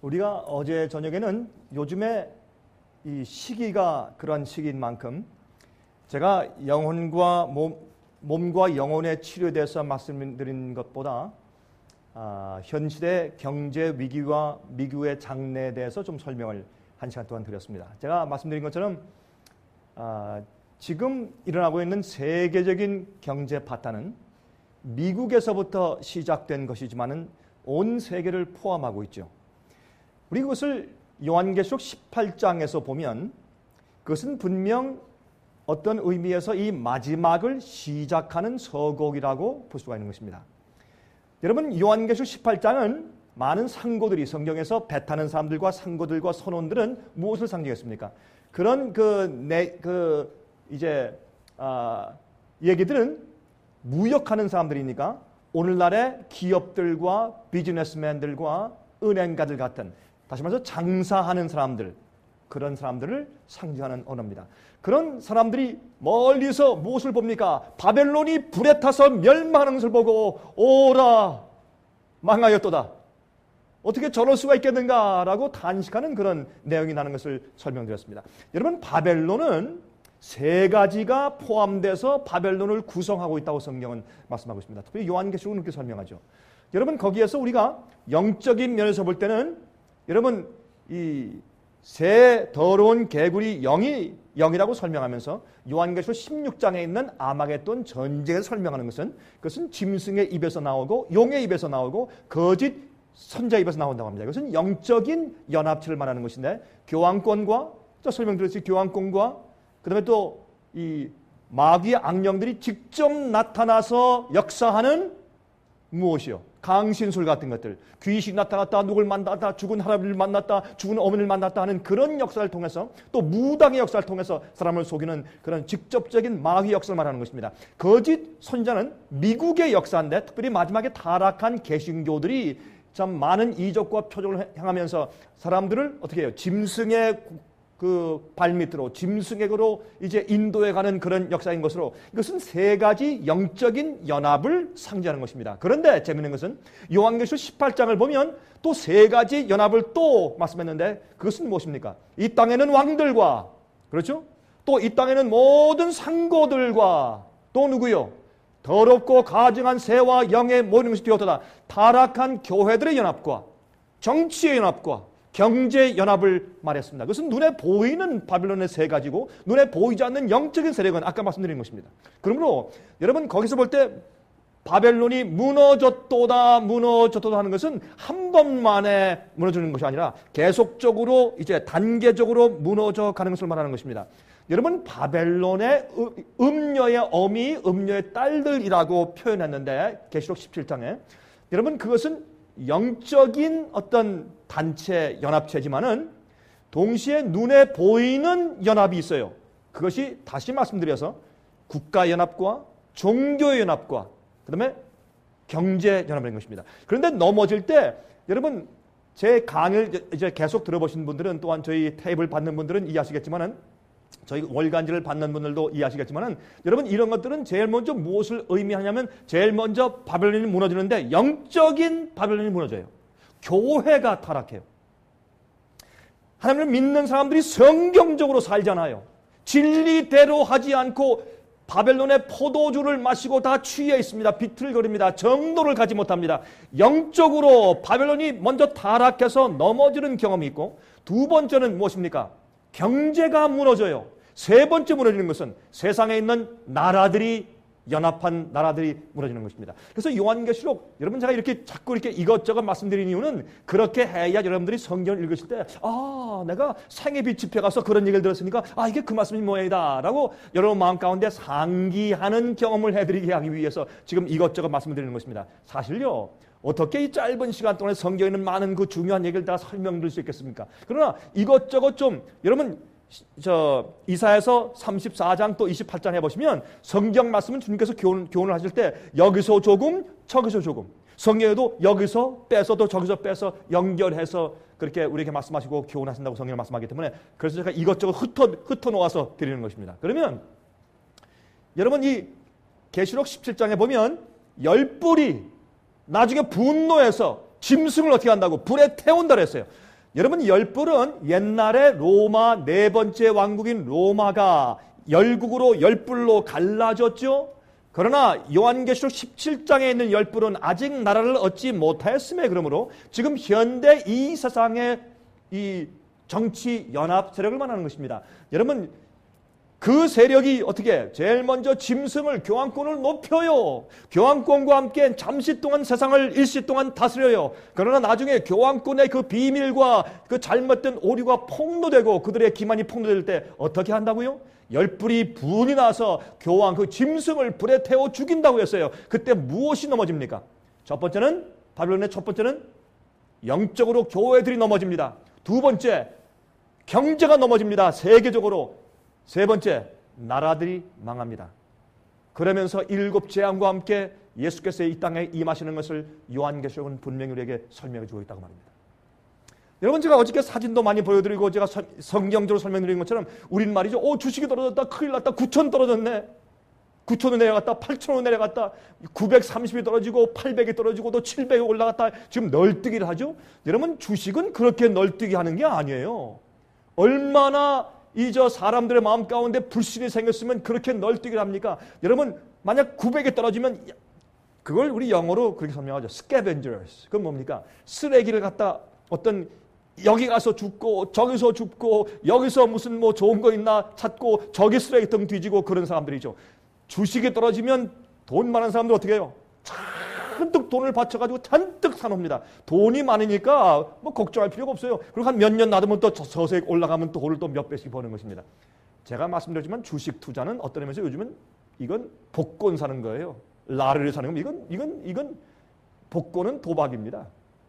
우리가 어제 저녁에는 요즘에 이 시기가 그런 시기인 만큼 제가 영혼과 몸과 영혼의 치료에 대해서 말씀드린 것보다 현실의 경제 위기와 미국의 장래에 대해서 좀 설명을 한 시간 동안 드렸습니다. 제가 말씀드린 것처럼 지금 일어나고 있는 세계적인 경제 파탄은 미국에서부터 시작된 것이지만은 온 세계를 포함하고 있죠. 우리 그것을 요한계시록 18장에서 보면 그것은 분명 어떤 의미에서 이 마지막을 시작하는 서곡이라고 볼 수가 있는 것입니다. 여러분, 요한계시록 18장은 많은 상고들이 성경에서 배 타는 사람들과 상고들과 선원들은 무엇을 상징했습니까? 그런 얘기들은 무역하는 사람들이니까 오늘날의 기업들과 비즈니스맨들과 은행가들 같은, 다시 말해서 장사하는 사람들, 그런 사람들을 상징하는 언어입니다. 그런 사람들이 멀리서 무엇을 봅니까? 바벨론이 불에 타서 멸망하는 것을 보고 오라 망하였도다. 어떻게 저럴 수가 있겠는가라고 단식하는 그런 내용이 나는 것을 설명드렸습니다. 여러분, 바벨론은 세 가지가 포함돼서 바벨론을 구성하고 있다고 성경은 말씀하고 있습니다. 특별히 요한계시록은 그렇게 설명하죠. 여러분, 거기에서 우리가 영적인 면에서 볼 때는 여러분 이 새 더러운 개구리 영이라고 설명하면서 요한계시록 16장에 있는 아마겟돈 전쟁을 설명하는 그것은 짐승의 입에서 나오고 용의 입에서 나오고 거짓 선자 입에서 나온다고 합니다. 이것은 영적인 연합체를 말하는 것인데 교황권과 설명드렸듯이 교황권과 그다음에 또 이 마귀의 악령들이 직접 나타나서 역사하는 무엇이요? 강신술 같은 것들, 귀신이 나타났다, 누굴 만났다, 죽은 할아버지를 만났다, 죽은 어머니를 만났다 하는 그런 역사를 통해서 또 무당의 역사를 통해서 사람을 속이는 그런 직접적인 마귀 역사를 말하는 것입니다. 거짓 선자는 미국의 역사인데 특별히 마지막에 타락한 개신교들이 참 많은 이적과 표적을 행하면서 사람들을 어떻게 해요? 짐승의 그 발밑으로, 짐승에게로 이제 인도해 가는 그런 역사인 것으로 이것은 세 가지 영적인 연합을 상징하는 것입니다. 그런데 재미있는 것은 요한계시록 18장을 보면 또 세 가지 연합을 또 말씀했는데 그것은 무엇입니까? 이 땅에는 왕들과, 그렇죠? 또 이 땅에는 모든 상고들과 또 누구요? 더럽고 가증한 새와 영의 모든 것이 되었다. 타락한 교회들의 연합과 정치의 연합과 경제 연합을 말했습니다. 그것은 눈에 보이는 바벨론의 세 가지고 눈에 보이지 않는 영적인 세력은 아까 말씀드린 것입니다. 그러므로 여러분 거기서 볼 때 바벨론이 무너졌도다 하는 것은 한 번만에 무너지는 것이 아니라 계속적으로 이제 단계적으로 무너져 가는 것을 말하는 것입니다. 여러분, 바벨론의 음녀의 어미, 음녀의 딸들이라고 표현했는데 계시록 17장에 여러분 그것은 영적인 어떤 단체, 연합체지만은 동시에 눈에 보이는 연합이 있어요. 그것이 다시 말씀드려서 국가연합과 종교연합과 그 다음에 경제연합인 것입니다. 그런데 넘어질 때 여러분 제 강의를 이제 계속 들어보신 분들은 또한 저희 테이블 받는 분들은 이해하시겠지만은 저희 월간지를 받는 분들도 이해하시겠지만은 여러분 이런 것들은 제일 먼저 무엇을 의미하냐면 제일 먼저 바벨론이 무너지는데 영적인 바벨론이 무너져요. 교회가 타락해요. 하나님을 믿는 사람들이 성경적으로 살잖아요. 진리대로 하지 않고 바벨론의 포도주를 마시고 다 취해 있습니다. 비틀거립니다. 정도를 가지 못합니다. 영적으로 바벨론이 먼저 타락해서 넘어지는 경험이 있고 두 번째는 무엇입니까? 경제가 무너져요. 세 번째 무너지는 것은 세상에 있는 나라들이 연합한 나라들이 무너지는 것입니다. 그래서 요한계시록 여러분 제가 이렇게 자꾸 이렇게 이것저것 말씀드리는 이유는 그렇게 해야 여러분들이 성경을 읽으실 때 내가 생애빛 집회 가서 그런 얘기를 들었으니까 이게 그 말씀이 뭐이다 라고 여러분 마음 가운데 상기하는 경험을 해드리게 하기 위해서 지금 이것저것 말씀드리는 것입니다. 사실요 어떻게 이 짧은 시간 동안에 성경에 있는 많은 그 중요한 얘기를 다 설명드릴 수 있겠습니까? 그러나 이것저것 좀 여러분 이사야서 34장 또 28장 해보시면 성경 말씀은 주님께서 교훈을 하실 때 여기서 조금 저기서 조금 성경에도 여기서 빼서 또 저기서 빼서 연결해서 그렇게 우리에게 말씀하시고 교훈하신다고 성경을 말씀하기 때문에 그래서 제가 이것저것 흩어 놓아서 드리는 것입니다. 그러면 여러분 이 계시록 17장에 보면 열불이 나중에 분노해서 짐승을 어떻게 한다고 불에 태운다 그랬어요. 여러분 열불은 옛날에 로마 네 번째 왕국인 로마가 열국으로 열불로 갈라졌죠. 그러나 요한계시록 17장에 있는 열불은 아직 나라를 얻지 못하였음에 그러므로 지금 현대 이 세상의 이 정치 연합 세력을 말하는 것입니다. 여러분 그 세력이 어떻게 제일 먼저 짐승을 교황권을 높여요. 교황권과 함께 잠시 동안 세상을 일시 동안 다스려요. 그러나 나중에 교황권의 그 비밀과 그 잘못된 오류가 폭로되고 그들의 기만이 폭로될 때 어떻게 한다고요? 열불이 분이 나서 교황 그 짐승을 불에 태워 죽인다고 했어요. 그때 무엇이 넘어집니까? 첫 번째는 바빌론의 첫 번째는 영적으로 교회들이 넘어집니다. 두 번째 경제가 넘어집니다. 세계적으로. 세 번째 나라들이 망합니다. 그러면서 일곱 재앙과 함께 예수께서 이 땅에 임하시는 것을 요한계시록은 분명히 우리에게 설명해 주고 있다고 말입니다. 여러분 제가 어저께 사진도 많이 보여드리고 제가 성경적으로 설명드린 것처럼 우린 말이죠. 주식이 떨어졌다. 큰일 났다. 9천 떨어졌네. 9천원 내려갔다. 8천원 내려갔다. 930이 떨어지고 800이 떨어지고 또 700이 올라갔다. 지금 널뛰기를 하죠. 여러분 주식은 그렇게 널뛰기 하는 게 아니에요. 얼마나 저 사람들의 마음 가운데 불신이 생겼으면 그렇게 널뛰기를 합니까? 여러분 만약 900이 떨어지면 그걸 우리 영어로 그렇게 설명하죠. scavengers. 그건 뭡니까? 쓰레기를 갖다 어떤 여기 가서 줍고 저기서 줍고 여기서 무슨 뭐 좋은 거 있나 찾고 저기 쓰레기통 뒤지고 그런 사람들이죠. 주식이 떨어지면 돈 많은 사람들 어떻게 해요? 잔뜩 돈을 바쳐가지고 잔뜩 사놉니다. 돈이 많으니까 뭐 걱정할 필요가 없어요. 그리고 한 몇 년 놔두면 또 서서히 올라가면 또 돈을 또 몇 배씩 버는 것입니다. 제가 말씀드렸지만 주식 투자는 어떤 의미에서 요즘은 이건 복권 사는 거예요. 라르를 사는 거 이건 복권은 도박입니다.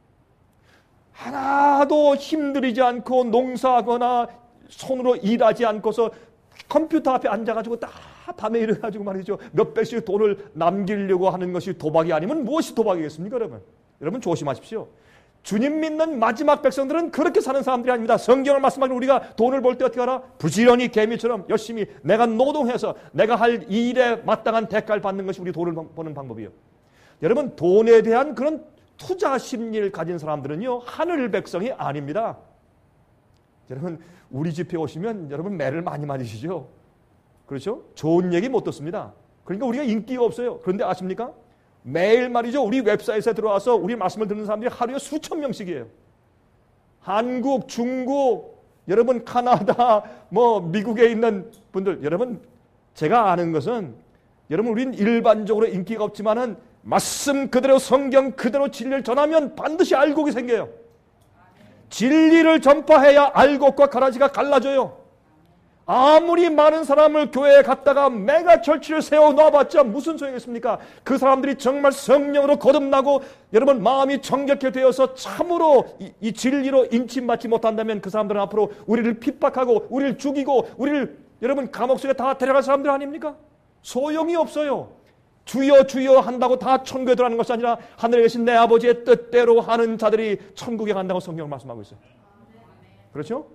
하나도 힘들이지 않고 농사하거나 손으로 일하지 않고서 컴퓨터 앞에 앉아가지고 다 밤에 일어나가지고 말이죠. 몇 배씩 돈을 남기려고 하는 것이 도박이 아니면 무엇이 도박이겠습니까, 여러분? 여러분 조심하십시오. 주님 믿는 마지막 백성들은 그렇게 사는 사람들이 아닙니다. 성경을 말씀하기로 우리가 돈을 벌 때 어떻게 하라? 부지런히 개미처럼 열심히 내가 노동해서 내가 할 일에 마땅한 대가를 받는 것이 우리 돈을 버는 방법이에요. 여러분 돈에 대한 그런 투자 심리를 가진 사람들은요. 하늘 백성이 아닙니다. 여러분 우리 집에 오시면 여러분 매를 많이 맞으시죠? 그렇죠? 좋은 얘기 못 듣습니다. 그러니까 우리가 인기가 없어요. 그런데 아십니까? 매일 말이죠. 우리 웹사이트에 들어와서 우리 말씀을 듣는 사람들이 하루에 수천 명씩이에요. 한국, 중국, 여러분 카나다, 뭐 미국에 있는 분들, 여러분 제가 아는 것은 여러분 우린 일반적으로 인기가 없지만은 말씀 그대로 성경 그대로 진리를 전하면 반드시 알곡이 생겨요. 진리를 전파해야 알곡과 가라지가 갈라져요. 아무리 많은 사람을 교회에 갔다가 메가 철치를 세워놔봤자 무슨 소용이겠습니까? 그 사람들이 정말 성령으로 거듭나고 여러분 마음이 정결케 되어서 참으로 이 진리로 인침받지 못한다면 그 사람들은 앞으로 우리를 핍박하고 우리를 죽이고 우리를 여러분 감옥 속에 다 데려갈 사람들 아닙니까? 소용이 없어요. 주여 주여 한다고 다 천국에 들어가는 것이 아니라 하늘에 계신 내 아버지의 뜻대로 하는 자들이 천국에 간다고 성경을 말씀하고 있어요. 그렇죠?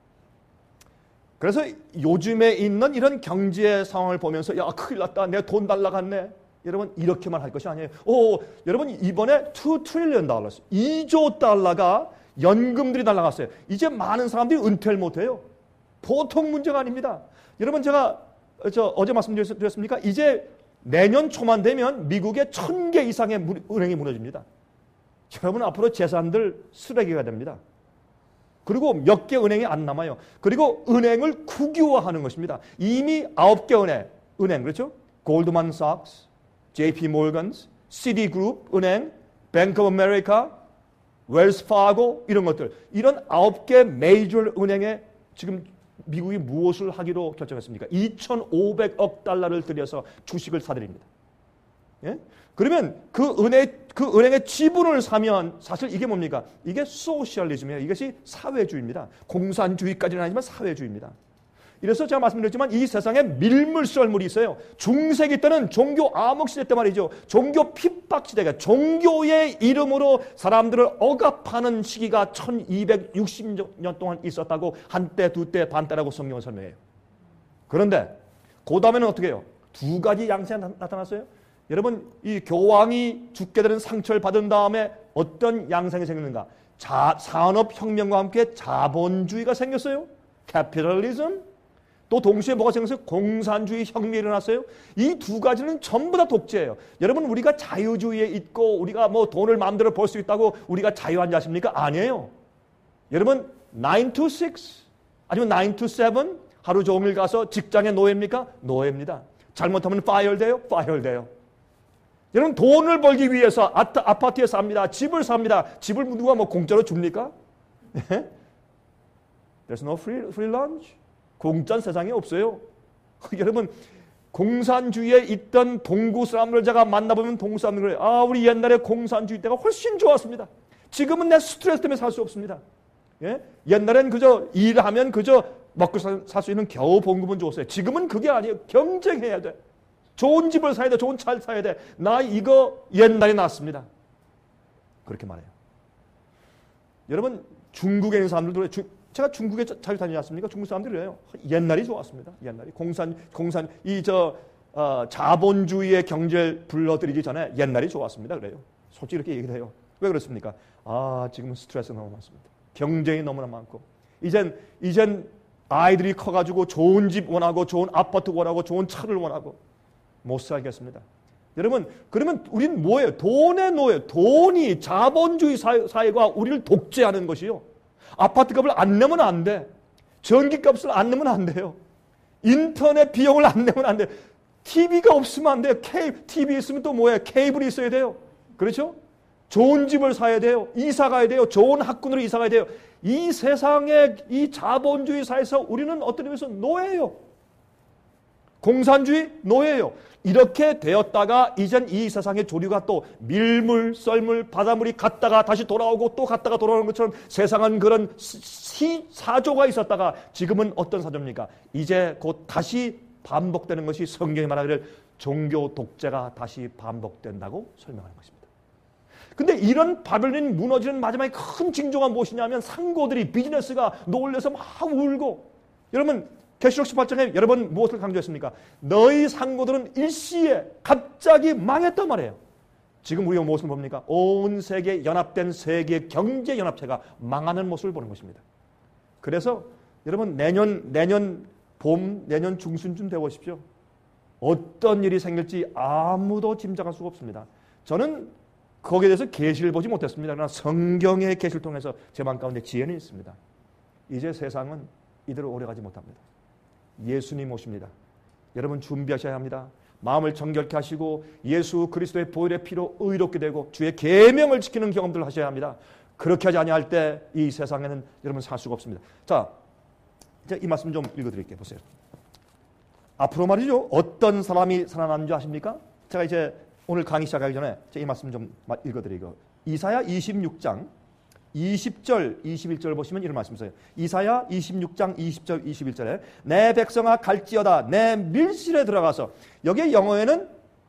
그래서 요즘에 있는 이런 경제 상황을 보면서 야 큰일 났다 내 돈 날라갔네 여러분 이렇게만 할 것이 아니에요. 여러분 이번에 $2 trillion 2조 달러가 연금들이 날라갔어요. 이제 많은 사람들이 은퇴를 못해요. 보통 문제가 아닙니다. 여러분 제가 어제 말씀드렸습니까? 이제 내년 초만 되면 미국에 1000개 이상의 은행이 무너집니다. 여러분 앞으로 재산들 쓰레기가 됩니다. 그리고 몇 개 은행이 안 남아요. 그리고 은행을 국유화하는 것입니다. 이미 9개 은행 그렇죠? 골드만삭스, JP 모건스, 시티그룹 은행, 뱅크 오브 아메리카, 웰스 파고 이런 것들. 이런 9개 메이저 은행에 지금 미국이 무엇을 하기로 결정했습니까? 2,500억 달러를 들여서 주식을 사들입니다. 예? 그러면 그 은행의 지분을 사면 사실 이게 뭡니까? 이게 소셜리즘이에요. 이것이 사회주의입니다. 공산주의까지는 아니지만 사회주의입니다. 이래서 제가 말씀드렸지만 이 세상에 밀물썰물이 있어요. 중세기 때는 종교 암흑시대 때 말이죠. 종교 핍박시대가 종교의 이름으로 사람들을 억압하는 시기가 1260년 동안 있었다고 한때 두때 반때라고 성경은 설명해요. 그런데 그 다음에는 어떻게 해요? 두 가지 양상이 나타났어요. 여러분 이 교황이 죽게 되는 상처를 받은 다음에 어떤 양상이 생기는가? 산업혁명과 함께 자본주의가 생겼어요. 캐피탈리즘. 또 동시에 뭐가 생겼어요? 공산주의 혁명이 일어났어요. 이 두 가지는 전부 다 독재예요. 여러분 우리가 자유주의에 있고 우리가 뭐 돈을 마음대로 벌 수 있다고 우리가 자유한 자십니까? 아니에요. 여러분 9 to 6 아니면 9 to 7 하루 종일 가서 직장의 노예입니까? 노예입니다. 잘못하면 fire 돼요. 여러분 돈을 벌기 위해서 아파트에 삽니다. 집을 삽니다. 집을 누가 뭐 공짜로 줍니까? There's no free lunch. 공짜는 세상에 없어요. 여러분 공산주의에 있던 동구 사람들 제가 만나보면 동구 사람들 그래요. 아 우리 옛날에 공산주의 때가 훨씬 좋았습니다. 지금은 내 스트레스 때문에 살 수 없습니다. 예? 옛날엔 그저 일하면 그저 먹고 살 수 있는 겨우 봉급은 좋았어요. 지금은 그게 아니에요. 경쟁해야 돼. 좋은 집을 사야 돼. 좋은 차를 사야 돼. 나 이거 옛날에 났습니다. 그렇게 말해요. 여러분 중국에 있는 사람들도 제가 중국에 자주 다니지 않습니까? 중국 사람들이 그래요. 옛날이 좋았습니다. 옛날이 자본주의의 경제를 불러들이기 전에 옛날이 좋았습니다. 그래요. 솔직히 이렇게 얘기를 해요. 왜 그렇습니까? 아 지금은 스트레스가 너무 많습니다. 경쟁이 너무나 많고 이젠 아이들이 커가지고 좋은 집 원하고 좋은 아파트 원하고 좋은 차를 원하고 못 살겠습니다. 여러분 그러면 우리는 뭐예요? 돈의 노예. 돈이 자본주의 사회가 우리를 독재하는 것이요. 아파트 값을 안 내면 안 돼. 전기 값을 안 내면 안 돼요. 인터넷 비용을 안 내면 안 돼. TV가 없으면 안 돼요. TV 있으면 또 뭐예요? 케이블이 있어야 돼요. 그렇죠? 좋은 집을 사야 돼요. 이사 가야 돼요. 좋은 학군으로 이사 가야 돼요. 이 세상의 이 자본주의 사회에서 우리는 어떤 의미에서 노예예요. 공산주의 노예예요. 이렇게 되었다가 이젠 이 세상의 조류가 또 밀물, 썰물, 바닷물이 갔다가 다시 돌아오고 또 갔다가 돌아오는 것처럼 세상은 그런 사조가 있었다가 지금은 어떤 사조입니까? 이제 곧 다시 반복되는 것이 성경이 말하기를 종교 독재가 다시 반복된다고 설명하는 것입니다. 근데 이런 바벨론이 무너지는 마지막에 큰 징조가 무엇이냐면 상고들이 비즈니스가 놀래서 막 울고 여러분 계시록 18장에 여러 번 무엇을 강조했습니까? 너희 상고들은 일시에 갑자기 망했단 말이에요. 지금 우리가 무엇을 봅니까? 온 세계 연합된 세계 경제 연합체가 망하는 모습을 보는 것입니다. 그래서 여러분 내년 봄, 내년 중순쯤 되어보십시오. 어떤 일이 생길지 아무도 짐작할 수가 없습니다. 저는 거기에 대해서 계시를 보지 못했습니다. 그러나 성경의 계시를 통해서 제 마음 가운데 지혜는 있습니다. 이제 세상은 이대로 오래가지 못합니다. 예수님 오십니다. 여러분 준비하셔야 합니다. 마음을 정결케 하시고 예수 그리스도의 보혈의 피로 의롭게 되고 주의 계명을 지키는 경험들을 하셔야 합니다. 그렇게 하지 아니할 때 이 세상에는 여러분 살 수가 없습니다. 자, 이제 이 말씀 좀 읽어드릴게요. 보세요. 앞으로 말이죠. 어떤 사람이 살아나는 줄 아십니까? 제가 이제 오늘 강의 시작하기 전에 이 말씀 좀 읽어드리고 이사야 26장 20절, 21절 보시면 이런 말씀 있어요. 이사야 26장 20절, 21절에 내 백성아 갈지어다 내 밀실에 들어가서 여기에 영어에는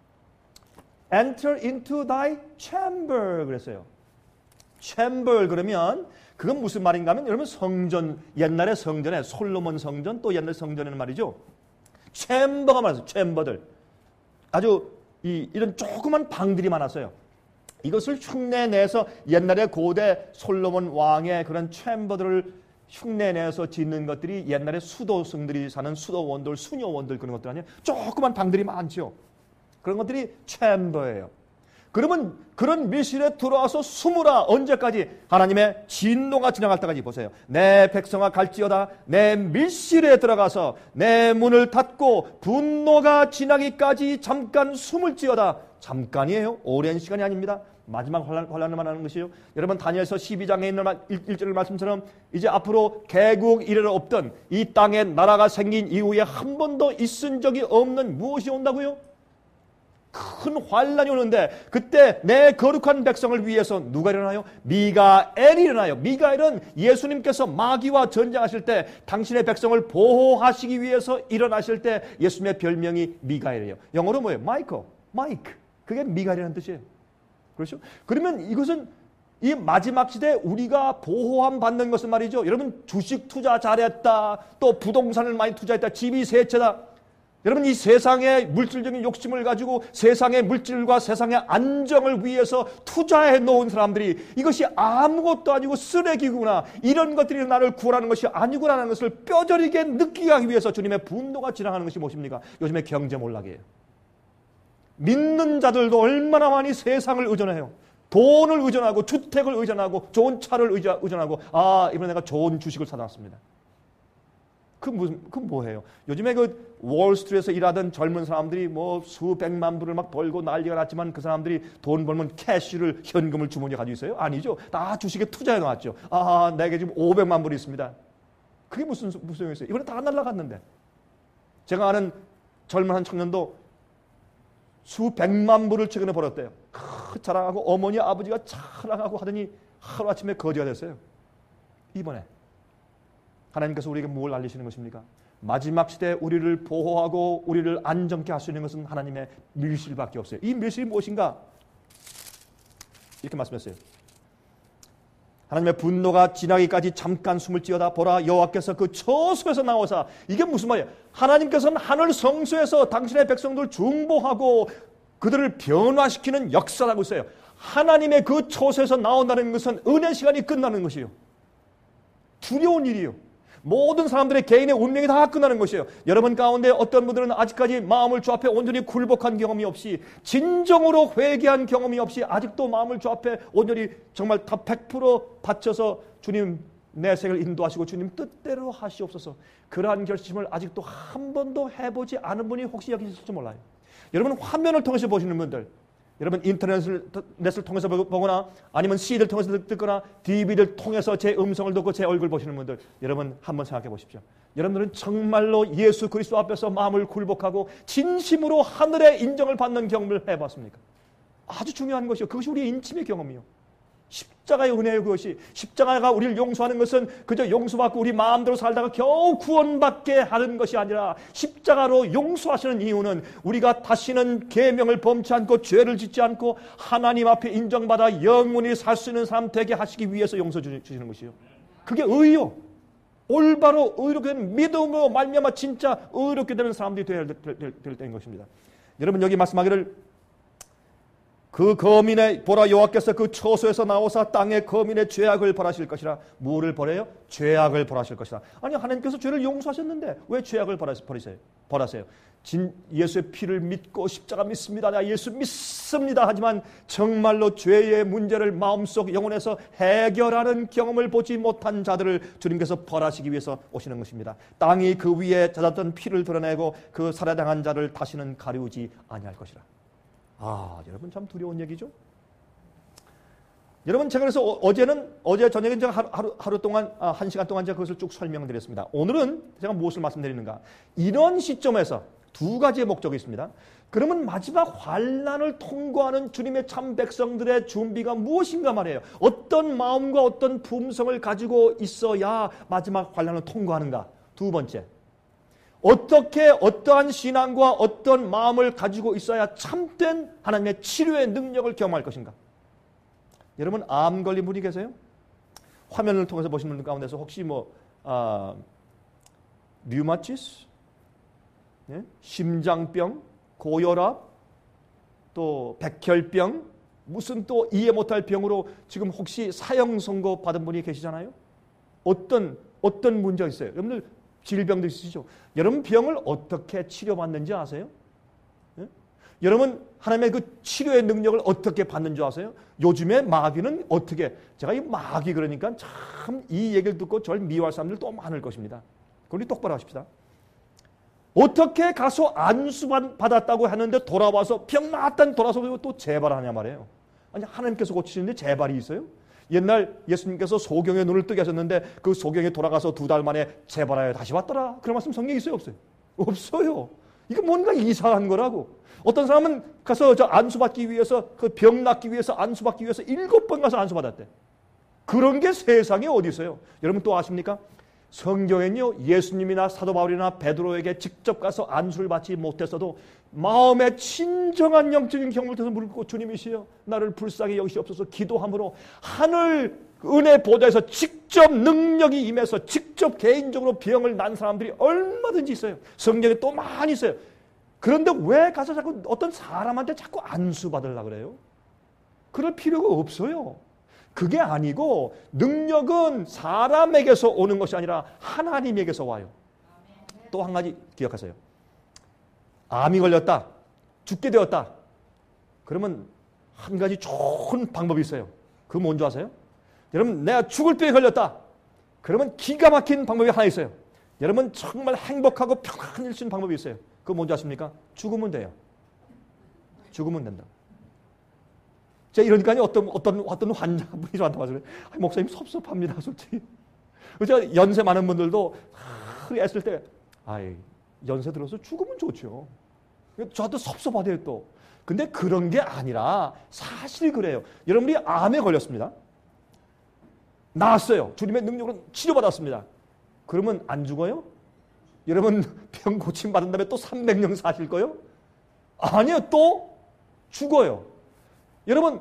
enter into thy chamber 그랬어요. chamber 그러면 그건 무슨 말인가 하면 여러분 성전, 옛날에 성전에 솔로몬 성전 또 옛날 성전에는 말이죠. 챔버가 많았어요. 챔버들. 아주 이런 조그만 방들이 많았어요. 이것을 흉내내서 옛날에 고대 솔로몬 왕의 그런 챔버들을 흉내내서 짓는 것들이 옛날에 수도승들이 사는 수도원들, 수녀원들 그런 것들 아니에요. 조그만 방들이 많죠. 그런 것들이 챔버예요. 그러면 그런 밀실에 들어와서 숨으라. 언제까지? 하나님의 진노가 지나갈 때까지. 보세요. 내 백성아 갈지어다 내 밀실에 들어가서 내 문을 닫고 분노가 지나기까지 잠깐 숨을지어다. 잠깐이에요. 오랜 시간이 아닙니다. 마지막 환란을 말하는 것이요. 여러분 다니엘서 12장에 있는 1절 말씀처럼 이제 앞으로 개국 이래로 없던 이 땅에 나라가 생긴 이후에 한 번도 있은 적이 없는 무엇이 온다고요? 큰 환란이 오는데 그때 내 거룩한 백성을 위해서 누가 일어나요? 미가엘이 일어나요. 미가엘은 예수님께서 마귀와 전쟁하실 때 당신의 백성을 보호하시기 위해서 일어나실 때 예수님의 별명이 미가엘이에요. 영어로 뭐예요? 마이크. 그게 미가엘이라는 뜻이에요. 그렇죠? 그러면 이것은 이 마지막 시대에 우리가 보호함 받는 것은 말이죠. 여러분 주식 투자 잘했다. 또 부동산을 많이 투자했다. 집이 세 채다. 여러분, 이 세상의 물질적인 욕심을 가지고 세상의 물질과 세상의 안정을 위해서 투자해 놓은 사람들이 이것이 아무것도 아니고 쓰레기구나, 이런 것들이 나를 구원하는 것이 아니구나라는 것을 뼈저리게 느끼게 하기 위해서 주님의 분노가 지나가는 것이 무엇입니까? 요즘의 경제 몰락이에요. 믿는 자들도 얼마나 많이 세상을 의존해요. 돈을 의존하고 주택을 의존하고 좋은 차를 의존하고, 이번에 내가 좋은 주식을 사놨습니다. 그 뭐예요? 요즘에 그 월스트리트에서 일하던 젊은 사람들이 뭐 수백만 불을 막 벌고 난리가 났지만 그 사람들이 돈 벌면 캐시를, 현금을 주머니에 가지고 있어요? 아니죠. 다 주식에 투자해 놨죠. 내게 지금 500만 불이 있습니다. 그게 무슨 소용이 있어요? 이번에 다 날라갔는데. 제가 아는 젊은 한 청년도 수백만 불을 최근에 벌었대요. 자랑하고 어머니 아버지가 자랑하고 하더니 하루아침에 거지가 됐어요. 이번에 하나님께서 우리에게 뭘 알리시는 것입니까? 마지막 시대에 우리를 보호하고 우리를 안정케 할 수 있는 것은 하나님의 밀실밖에 없어요. 이 밀실이 무엇인가? 이렇게 말씀했어요. 하나님의 분노가 지나기까지 잠깐 숨을 찌어다 보라, 여호와께서 그 처소에서 나오사. 이게 무슨 말이에요? 하나님께서는 하늘 성소에서 당신의 백성들을 중보하고 그들을 변화시키는 역사를 하고 있어요. 하나님의 그 처소에서 나온다는 것은 은혜 시간이 끝나는 것이에요. 두려운 일이에요. 모든 사람들의 개인의 운명이 다 끝나는 것이에요. 여러분 가운데 어떤 분들은 아직까지 마음을 주 앞에 온전히 굴복한 경험이 없이, 진정으로 회개한 경험이 없이 아직도 마음을 주 앞에 온전히 정말 다 100% 바쳐서 주님 내 생을 인도하시고 주님 뜻대로 하시옵소서, 그러한 결심을 아직도 한 번도 해보지 않은 분이 혹시 여기 있을지 몰라요. 여러분 화면을 통해서 보시는 분들, 여러분 인터넷을 통해서 보거나 아니면 CD를 통해서 듣거나 DVD를 통해서 제 음성을 듣고 제 얼굴 보시는 분들, 여러분 한번 생각해 보십시오. 여러분들은 정말로 예수 그리스도 앞에서 마음을 굴복하고 진심으로 하늘의 인정을 받는 경험을 해봤습니까? 아주 중요한 것이요. 그것이 우리의 인침의 경험이요. 십자가의 은혜예요. 그것이 십자가가 우리를 용서하는 것은 그저 용서받고 우리 마음대로 살다가 겨우 구원받게 하는 것이 아니라, 십자가로 용서하시는 이유는 우리가 다시는 계명을 범치 않고 죄를 짓지 않고 하나님 앞에 인정받아 영원히 살 수 있는 사람 되게 하시기 위해서 용서해 주시는 것이요. 그게 의요. 올바로 의롭게 되는 믿음으로 말미암아 진짜 의롭게 되는 사람들이 될 때인 것입니다. 여러분 여기 말씀하기를 그 거민의 보라, 여호와께서 그 처소에서 나오사 땅의 거민의 죄악을 벌하실 것이라. 뭐를 벌해요? 죄악을 벌하실 것이라. 아니 하나님께서 죄를 용서하셨는데 왜 죄악을 벌하세요? 예수의 피를 믿고 십자가 믿습니다, 나 예수 믿습니다 하지만 정말로 죄의 문제를 마음속 영혼에서 해결하는 경험을 보지 못한 자들을 주님께서 벌하시기 위해서 오시는 것입니다. 땅이 그 위에 젖었던 피를 드러내고 그 살해당한 자를 다시는 가리우지 아니할 것이라. 여러분 참 두려운 얘기죠. 여러분 제가 그래서 어제 저녁에 제가 하루 동안 1시간 동안 제가 그것을 쭉 설명드렸습니다. 오늘은 제가 무엇을 말씀드리는가? 이런 시점에서 두 가지의 목적이 있습니다. 그러면 마지막 환난을 통과하는 주님의 참 백성들의 준비가 무엇인가 말이에요. 어떤 마음과 어떤 품성을 가지고 있어야 마지막 환난을 통과하는가? 두 번째, 어떻게 어떠한 신앙과 어떤 마음을 가지고 있어야 참된 하나님의 치료의 능력을 경험할 것인가? 여러분 암 걸린 분이 계세요? 화면을 통해서 보시는 분 가운데서 혹시 류마티스, 심장병, 고혈압, 또 백혈병, 무슨 또 이해 못할 병으로 지금 혹시 사형 선고 받은 분이 계시잖아요? 어떤 문제가 있어요? 여러분들 질병도 있으시죠? 여러분 병을 어떻게 치료받는지 아세요? 예? 여러분 하나님의 그 치료의 능력을 어떻게 받는 줄 아세요? 요즘에 마귀는 어떻게, 제가 이 마귀 그러니까 참 이 얘기를 듣고 저를 미워할 사람들 또 많을 것입니다. 우리 똑바로 하십시다. 어떻게 가서 안수 받았다고 하는데 돌아와서 병 나았다니 돌아서 또 재발하냐 말이에요. 아니 하나님께서 고치시는데 재발이 있어요? 옛날 예수님께서 소경의 눈을 뜨게 하셨는데 그 소경이 돌아가서 2달 만에 재발하여 다시 왔더라. 그런 말씀 성경에 있어요? 없어요? 없어요. 이거 뭔가 이상한 거라고. 어떤 사람은 가서 저 안수받기 위해서, 그 병 낫기 위해서 안수받기 위해서 7번 가서 안수받았대. 그런 게 세상에 어디 있어요? 여러분 또 아십니까? 성경에는요, 예수님이나 사도 바울이나 베드로에게 직접 가서 안수를 받지 못했어도 마음의 진정한 영적인 경험을 통해서 물고 주님이시여 나를 불쌍히 여기시옵소서 기도함으로 하늘 은혜 보좌에서 직접 능력이 임해서 직접 개인적으로 병을 난 사람들이 얼마든지 있어요. 성경에 또 많이 있어요. 그런데 왜 가서 자꾸 어떤 사람한테 자꾸 안수받으려고 그래요? 그럴 필요가 없어요. 그게 아니고 능력은 사람에게서 오는 것이 아니라 하나님에게서 와요. 또 한 가지 기억하세요. 암이 걸렸다. 죽게 되었다. 그러면 한 가지 좋은 방법이 있어요. 그거 뭔지 아세요? 여러분, 내가 죽을 병에 걸렸다. 그러면 기가 막힌 방법이 하나 있어요. 여러분, 정말 행복하고 평안해질 수 있는 방법이 있어요. 그거 뭔지 아십니까? 죽으면 돼요. 죽으면 된다. 제가 이러니까요, 어떤 환자분이 저한테 와서 그래요. 목사님 섭섭합니다, 솔직히. 제가 연세 많은 분들도 애쓸 때, 연세 들어서 죽으면 좋죠. 저한테 섭섭하대요, 또. 근데 그런 게 아니라 사실 그래요. 여러분이 암에 걸렸습니다. 나았어요. 주님의 능력으로 치료받았습니다. 그러면 안 죽어요? 여러분 병 고침 받은 다음에 또 300년 사실 거요? 아니요. 또 죽어요. 여러분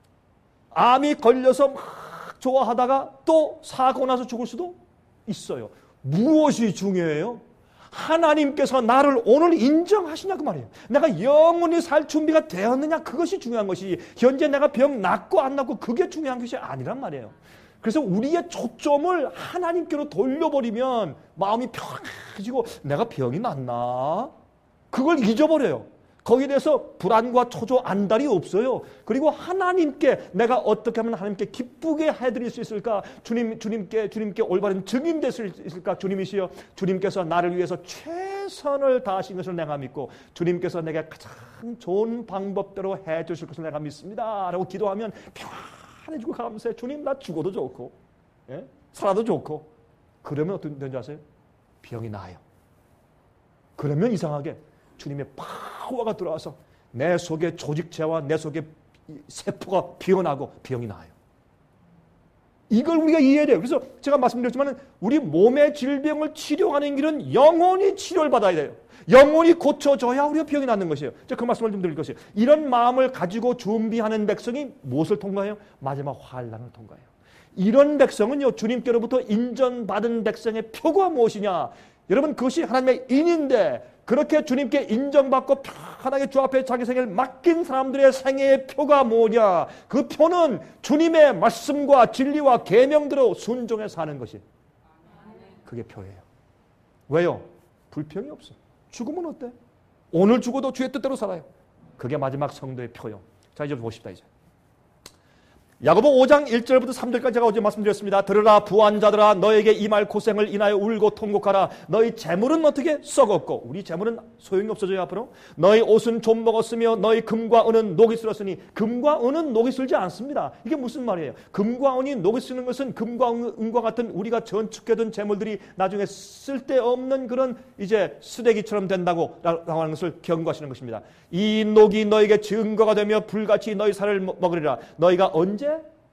암이 걸려서 막 좋아하다가 또 사고 나서 죽을 수도 있어요. 무엇이 중요해요? 하나님께서 나를 오늘 인정하시냐 그 말이에요. 내가 영원히 살 준비가 되었느냐 그것이 중요한 것이 현재 내가 병 낫고 안 낫고 그게 중요한 것이 아니란 말이에요. 그래서 우리의 초점을 하나님께로 돌려버리면 마음이 평안해지고 내가 병이 낫나? 그걸 잊어버려요. 거기에 대해서 불안과 초조, 안달이 없어요. 그리고 하나님께 내가 어떻게 하면 하나님께 기쁘게 해드릴 수 있을까? 주님께 올바른 증인 될 수 있을까? 주님이시여, 주님께서 나를 위해서 최선을 다하신 것을 내가 믿고 주님께서 내게 가장 좋은 방법대로 해주실 것을 내가 믿습니다. 라고 기도하면 평안해지고 감사해. 주님, 나 죽어도 좋고 살아도 좋고. 그러면 어떤 되는지 아세요? 병이 나아요. 그러면 이상하게 주님의 파워가 들어와서 내 속에 조직체와 내 속에 세포가 피어나고 병이 나아요. 이걸 우리가 이해해야 돼요. 그래서 제가 말씀드렸지만 우리 몸의 질병을 치료하는 길은 영원히 치료를 받아야 돼요. 영원히 고쳐져야 우리가 병이 낫는 것이에요. 제가 그 말씀을 좀 드릴 것이에요. 이런 마음을 가지고 준비하는 백성이 무엇을 통과해요? 마지막 환난을 통과해요. 이런 백성은요, 주님께로부터 인정받은 백성의 표가 무엇이냐? 여러분, 그것이 하나님의 인인데 그렇게 주님께 인정받고 편하게 주 앞에 자기 생애를 맡긴 사람들의 생애의 표가 뭐냐? 그 표는 주님의 말씀과 진리와 계명대로 순종해 사는 것이 그게 표예요. 왜요? 불평이 없어. 죽으면 어때? 오늘 죽어도 주의 뜻대로 살아요. 그게 마지막 성도의 표요. 자, 이제 보십시다. 이제 야고보 5장 1절부터 3절까지 제가 어제 말씀드렸습니다. 들으라 부한자들아, 너에게 이 말 고생을 인하여 울고 통곡하라. 너희 재물은 어떻게 썩었고, 우리 재물은 소용이 없어져요. 앞으로 너희 옷은 좀 먹었으며 너희 금과 은은 녹이 슬었으니. 금과 은은 녹이 슬지 않습니다. 이게 무슨 말이에요? 금과 은이 녹이 쓰는 것은 금과 은과 같은 우리가 전축해둔 재물들이 나중에 쓸데없는 그런 이제 쓰레기처럼 된다고 하는 것을 경고하시는 것입니다. 이 녹이 너에게 증거가 되며 불같이 너희 살을 먹으리라. 너희가 언제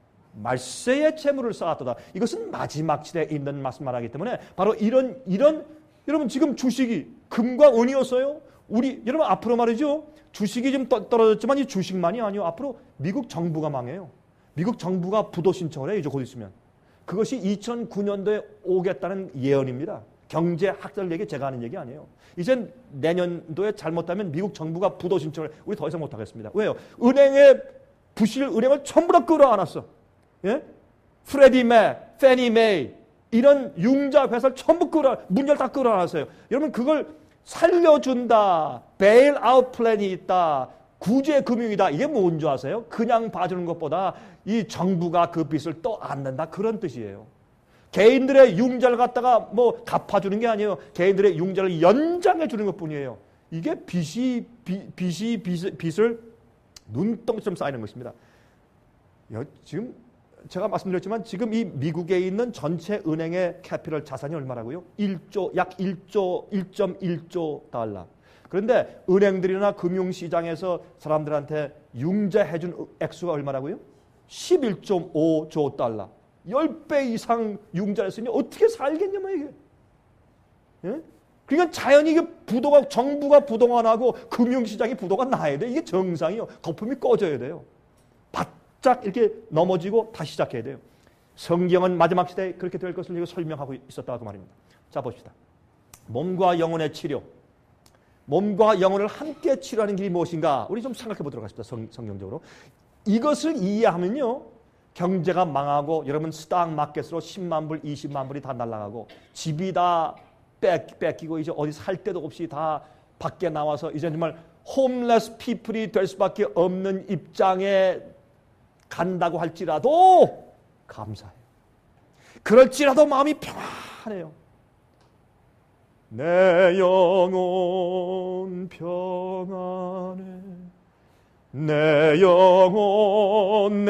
말세의 재물을 쌓았도다. 이것은 마지막 시대에 있는 말씀 말하기 때문에 바로 이런 여러분 지금 주식이 금과 은이었어요. 우리 여러분 앞으로 말이죠. 주식이 좀 떨어졌지만 이 주식만이 아니요. 앞으로 미국 정부가 망해요. 미국 정부가 부도 신청을 해요. 이제 곧 있으면. 그것이 2009년도에 오겠다는 예언입니다. 경제학자들 얘기 제가 하는 얘기 아니에요. 이젠 내년도에 잘못하면 미국 정부가 부도 신청을 우리 더 이상 못하겠습니다. 왜요? 부실 은행을 전부 다 끌어안았어. 예? 프레디 메, 페니 메이 이런 융자 회사를 전부 문제를 다 끌어안았어요. 여러분 그걸 살려준다. 베일 아웃 플랜이 있다. 구제 금융이다. 이게 뭔지 아세요? 그냥 봐주는 것보다 이 정부가 그 빚을 떠안는다. 그런 뜻이에요. 개인들의 융자를 갖다가 뭐 갚아주는 게 아니에요. 개인들의 융자를 연장해 주는 것뿐이에요. 이게 빚을 눈덩이처럼 쌓이는 것입니다. 지금 제가 말씀드렸지만 지금 이 미국에 있는 전체 은행의 캐피럴 자산이 얼마라고요? 약 1.1조 달러. 그런데 은행들이나 금융시장에서 사람들한테 융자해 준 액수가 얼마라고요? 11.5조 달러. 10배 이상 융자를 했으니 어떻게 살겠냐면 이게. 예? 그러니까 자연히 이게 정부가 부도가 나고 금융시장이 부도가 나야 돼. 이게 정상이요. 거품이 꺼져야 돼요. 바짝 이렇게 넘어지고 다시 시작해야 돼요. 성경은 마지막 시대에 그렇게 될 것을 설명하고 있었다고 말입니다. 자, 봅시다. 몸과 영혼의 치료. 몸과 영혼을 함께 치료하는 길이 무엇인가? 우리 좀 생각해 보도록 하십시다. 성경적으로. 이것을 이해하면요, 경제가 망하고 여러분 스탁 마켓으로 10만 불, 20만 불이 다 날아가고 집이 다 뺏기고 이제 어디 살 데도 없이 다 밖에 나와서 이제 정말 홈레스 피플이 될 수밖에 없는 입장에 간다고 할지라도 감사해요. 그럴지라도 마음이 평안해요. 내 영혼 평안해. 내 영혼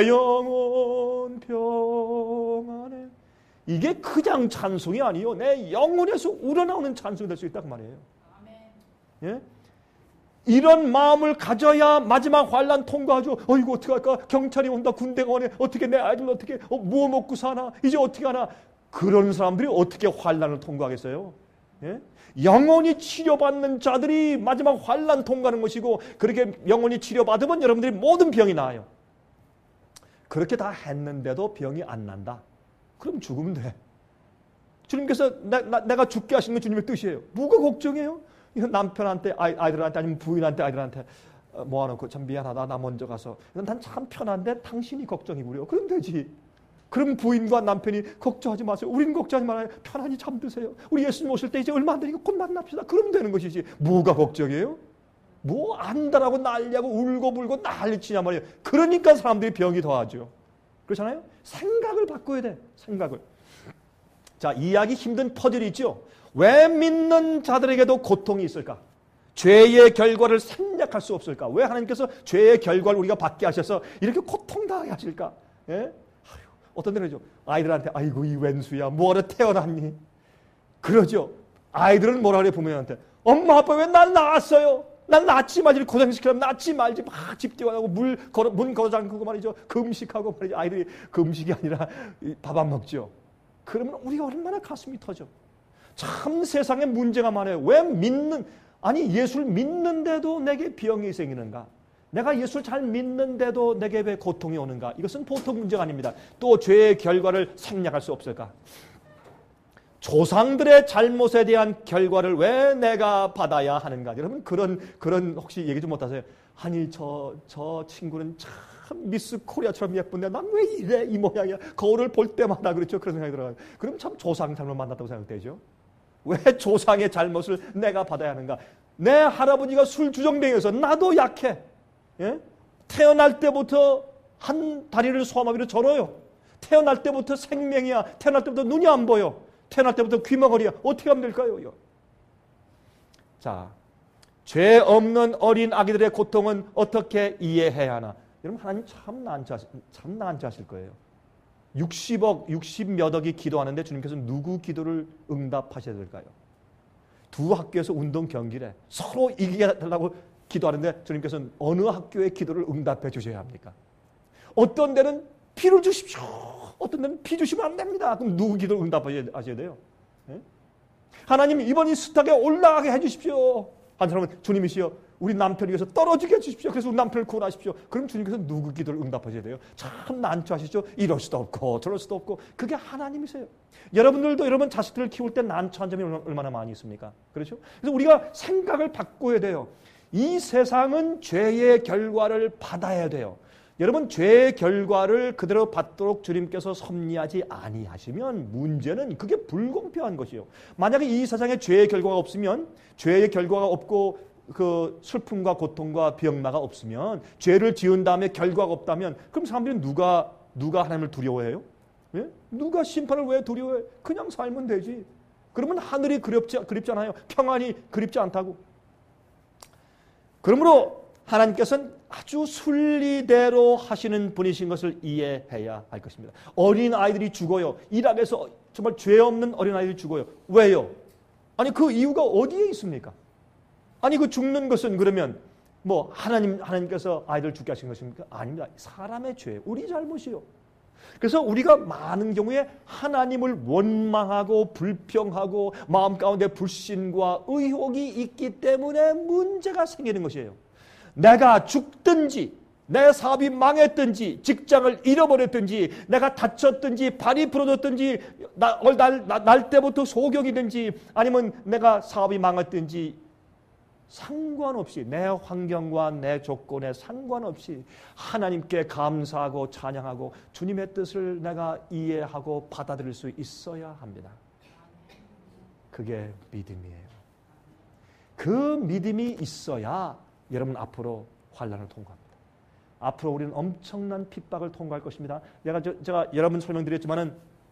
평안해. 이게 그냥 찬송이 아니요, 내 영혼에서 우러나오는 찬송이 될 수 있다고 말이에요. 예? 이런 마음을 가져야 마지막 환난 통과하죠. 이거 어떻게 할까? 경찰이 온다, 군대가 오네. 어떻게 내 아이들 어떻게 뭐 먹고 사나? 이제 어떻게 하나? 그런 사람들이 어떻게 환난을 통과하겠어요? 예? 영원히 치료받는 자들이 마지막 환난 통과하는 것이고, 그렇게 영원히 치료받으면 여러분들이 모든 병이 나아요. 그렇게 다 했는데도 병이 안 난다. 그럼 죽으면 돼. 주님께서 내가 죽게 하시는 건 주님의 뜻이에요. 뭐가 걱정해요? 이건 남편한테 아이들한테 아니면 부인한테 아이들한테 모아놓고 참 미안하다, 나 먼저 가서 난 참 편한데 당신이 걱정이구려. 그럼 되지. 그럼 부인과 남편이 걱정하지 마세요. 우리는 걱정하지 말아요. 편안히 잠드세요. 우리 예수님 오실 때 이제 얼마 안 되니까 곧 만납시다. 그러면 되는 것이지. 뭐가 걱정이에요? 뭐 안다라고 난리하고 울고 불고 난리치냐 말이에요. 그러니까 사람들이 병이 더하죠. 그렇잖아요? 생각을 바꿔야 돼. 생각을. 자, 이해하기 힘든 퍼즐이 있죠. 왜 믿는 자들에게도 고통이 있을까? 죄의 결과를 생략할 수 없을까? 왜 하나님께서 죄의 결과를 우리가 받게 하셔서 이렇게 고통당하게 하실까? 예? 어떤 데는죠, 아이들한테 아이고 이 웬수야 뭐하러 태어났니? 그러죠. 아이들은 뭐라 그래 부모님한테, 엄마 아빠 왜 날 낳았어요? 날 낳지 말지, 고생시키려면 낳지 말지. 막 집 뛰어가고 문 걸어 잠그고 말이죠. 금식하고 말이죠. 아이들이 금식이 아니라 밥 안 먹죠. 그러면 우리가 얼마나 가슴이 터져. 참 세상에 문제가 많아요. 왜 예수를 믿는데도 내게 병이 생기는가? 내가 예수를 잘 믿는데도 내게 왜 고통이 오는가? 이것은 보통 문제가 아닙니다. 또 죄의 결과를 생략할 수 없을까? 조상들의 잘못에 대한 결과를 왜 내가 받아야 하는가? 여러분 그런 혹시 얘기 좀 못하세요? 아니 저 친구는 참 미스 코리아처럼 예쁜데 난 왜 이래 이 모양이야? 거울을 볼 때마다 그렇죠. 그런 생각이 들어요. 그럼 참 조상 잘못 만났다고 생각되죠. 왜 조상의 잘못을 내가 받아야 하는가? 내 할아버지가 술 주정뱅이여서 나도 약해. 예? 태어날 때부터 한 다리를 소아마비로 절어요. 태어날 때부터 생명이야. 태어날 때부터 눈이 안 보여. 태어날 때부터 귀머거리야. 어떻게 하면 될까요? 자, 죄 없는 어린 아기들의 고통은 어떻게 이해해야 하나? 여러분 하나님 참 난처하실 거예요. 60몇 억이 기도하는데 주님께서 누구 기도를 응답하셔야 될까요? 두 학교에서 운동 경기래. 서로 이기게 달라고 기도하는데 주님께서는 어느 학교의 기도를 응답해 주셔야 합니까? 어떤 데는 피를 주십시오. 어떤 데는 피 주시면 안 됩니다. 그럼 누구 기도를 응답하셔야 돼요? 네? 하나님 이번 이 스탁에 올라가게 해주십시오. 한 사람은 주님이시여 우리 남편을 위해서 떨어지게 해주십시오. 그래서 우리 남편을 구원하십시오. 그럼 주님께서 누구 기도를 응답하셔야 돼요? 참 난처하시죠? 이럴 수도 없고 저럴 수도 없고. 그게 하나님이세요. 여러분들도 여러분 자식들을 키울 때 난처한 점이 얼마나 많이 있습니까? 그렇죠? 그래서 우리가 생각을 바꿔야 돼요. 이 세상은 죄의 결과를 받아야 돼요. 여러분 죄의 결과를 그대로 받도록 주님께서 섭리하지 아니하시면 문제는 그게 불공평한 것이요. 만약에 이 세상에 죄의 결과가 없으면, 죄의 결과가 없고 그 슬픔과 고통과 병마가 없으면, 죄를 지은 다음에 결과가 없다면 그럼 사람들이 누가 하나님을 두려워해요? 예? 누가 심판을 왜 두려워해? 그냥 살면 되지. 그러면 하늘이 그립잖아요. 평안이 그립지 않다고. 그러므로 하나님께서는 아주 순리대로 하시는 분이신 것을 이해해야 할 것입니다. 어린아이들이 죽어요. 이락에서 정말 죄 없는 어린아이들이 죽어요. 왜요? 아니 그 이유가 어디에 있습니까? 아니 그 죽는 것은 그러면 뭐 하나님께서 아이들을 죽게 하신 것입니까? 아닙니다. 사람의 죄, 우리 잘못이요. 그래서 우리가 많은 경우에 하나님을 원망하고 불평하고 마음 가운데 불신과 의혹이 있기 때문에 문제가 생기는 것이에요. 내가 죽든지 내 사업이 망했든지 직장을 잃어버렸든지 내가 다쳤든지 발이 부러졌든지 날 때부터 소경이든지 아니면 내가 사업이 망했든지 상관없이 내 환경과 내 조건에 상관없이 하나님께 감사하고 찬양하고 주님의 뜻을 내가 이해하고 받아들일 수 있어야 합니다. 그게 믿음이에요. 그 믿음이 있어야 여러분 앞으로 환난을 통과합니다. 앞으로 우리는 엄청난 핍박을 통과할 것입니다. 제가 여러분 설명드렸지만은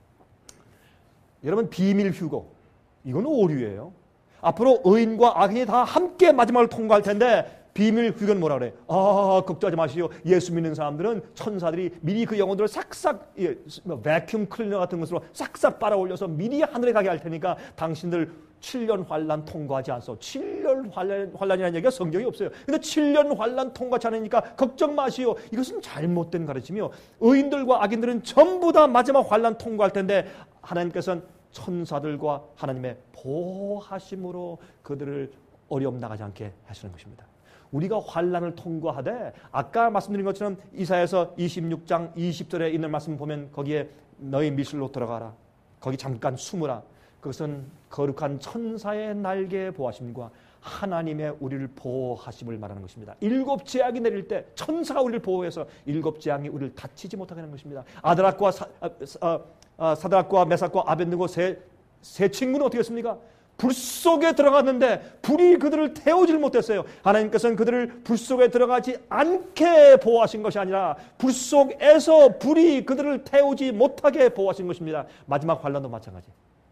여러분 비밀 휴거 이건 오류예요. 앞으로 의인과 악인이 다 함께 마지막을 통과할 텐데 비밀 휴거는 뭐라 그래? 걱정하지 마시오. 예수 믿는 사람들은 천사들이 미리 그 영혼들을 싹싹 베큐um 클리너 같은 것으로 싹싹 빨아올려서 미리 하늘에 가게 할 테니까 당신들 7년 환난 통과하지 않소. 7년 환난이라는 얘기가 성경이 없어요. 근데 7년 환난 통과하지 않으니까 걱정 마시오. 이것은 잘못된 가르침이요. 의인들과 악인들은 전부 다 마지막 환난 통과할 텐데 하나님께서는 천사들과 하나님의 보호하심으로 그들을 어려움 나가지 않게 하시는 것입니다. 우리가 환난을 통과하되 아까 말씀드린 것처럼 이사야서 26장 20절에 있는 말씀 보면 거기에 너희 미술로 들어가라. 거기 잠깐 숨으라. 그것은 거룩한 천사의 날개의 보호하심과 하나님의 우리를 보호하심을 말하는 것입니다. 7 재앙이 내릴 때 천사가 우리를 보호해서 7 재앙이 우리를 다치지 못하게 하는 것입니다. 아드락과 사드락과 메삭과 아벤느고 세 친구는 어떻게 했습니까? 불 속에 들어갔는데 불이 그들을 태우질 못했어요. 하나님께서는 그들을 불 속에 들어가지 않게 보호하신 것이 아니라 불 속에서 불이 그들을 태우지 못하게 보호하신 것입니다. 마지막 환난도 마찬가지.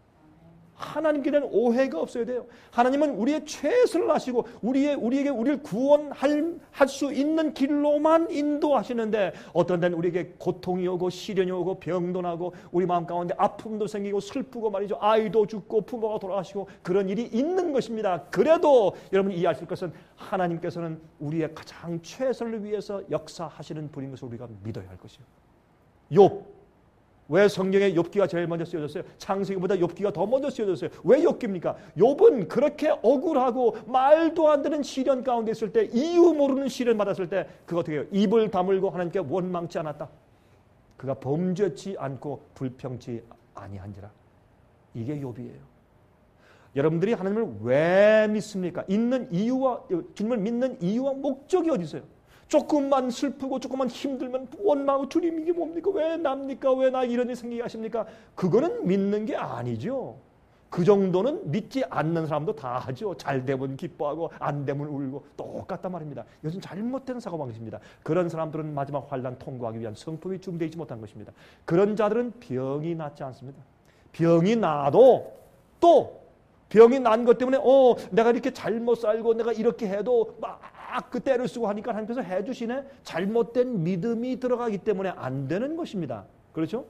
하나님께 대한 오해가 없어야 돼요. 하나님은 우리의 최선을 하시고 우리에게 우리를 구원할 수 있는 길로만 인도하시는데 어떤 때는 우리에게 고통이 오고 시련이 오고 병도 나고 우리 마음 가운데 아픔도 생기고 슬프고 말이죠. 아이도 죽고 부모가 돌아가시고 그런 일이 있는 것입니다. 그래도 여러분이 이해하실 것은 하나님께서는 우리의 가장 최선을 위해서 역사하시는 분인 것을 우리가 믿어야 할 것이에요. 욥. 왜 성경에 욥기가 제일 먼저 쓰여졌어요? 창세기보다 욥기가 더 먼저 쓰여졌어요. 왜 욥기입니까? 욥은 그렇게 억울하고 말도 안 되는 시련 가운데 있을 때 이유 모르는 시련 받았을 때 그거 어떻게 해요? 입을 다물고 하나님께 원망치 않았다. 그가 범죄치 않고 불평치 아니한지라. 이게 욥이에요. 여러분들이 하나님을 왜 믿습니까? 있는 이유와 주님을 믿는 이유와 목적이 어디 있어요? 조금만 슬프고 조금만 힘들면 원망하고 주님 이게 뭡니까? 왜 납니까? 왜 나 이런 일이 생기게 하십니까? 그거는 믿는 게 아니죠. 그 정도는 믿지 않는 사람도 다 하죠. 잘 되면 기뻐하고 안 되면 울고 똑같단 말입니다. 이것은 잘못된 사고방식입니다. 그런 사람들은 마지막 환난 통과하기 위한 성품이 준비되지 못한 것입니다. 그런 자들은 병이 낫지 않습니다. 병이 나도 또 병이 난 것 때문에 내가 이렇게 잘못 살고 내가 이렇게 해도 막 그 때를 쓰고 하니까 하나님께서 해주시네. 잘못된 믿음이 들어가기 때문에 안 되는 것입니다. 그렇죠?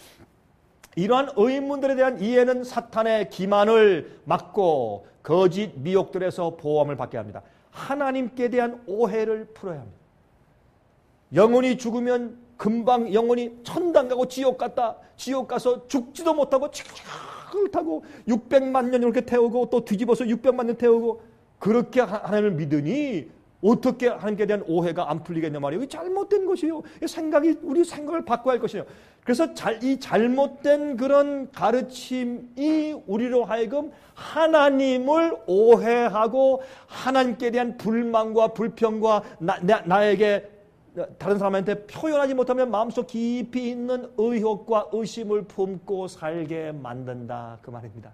이러한 의문들에 대한 이해는 사탄의 기만을 막고 거짓 미혹들에서 보호함을 받게 합니다. 하나님께 대한 오해를 풀어야 합니다. 영혼이 죽으면 금방 영혼이 천당 가고 지옥 갔다. 지옥 가서 죽지도 못하고 칙칙을 타고 600만 년 이렇게 태우고 또 뒤집어서 600만 년 태우고 그렇게 하나님을 믿으니 어떻게 하나님께 대한 오해가 안 풀리겠냐 말이에요. 잘못된 것이에요. 우리 생각을 바꿔야 할 것이에요. 그래서 이 잘못된 그런 가르침이 우리로 하여금 하나님을 오해하고 하나님께 대한 불만과 불평과 나에게 다른 사람한테 표현하지 못하면 마음속 깊이 있는 의혹과 의심을 품고 살게 만든다. 그 말입니다.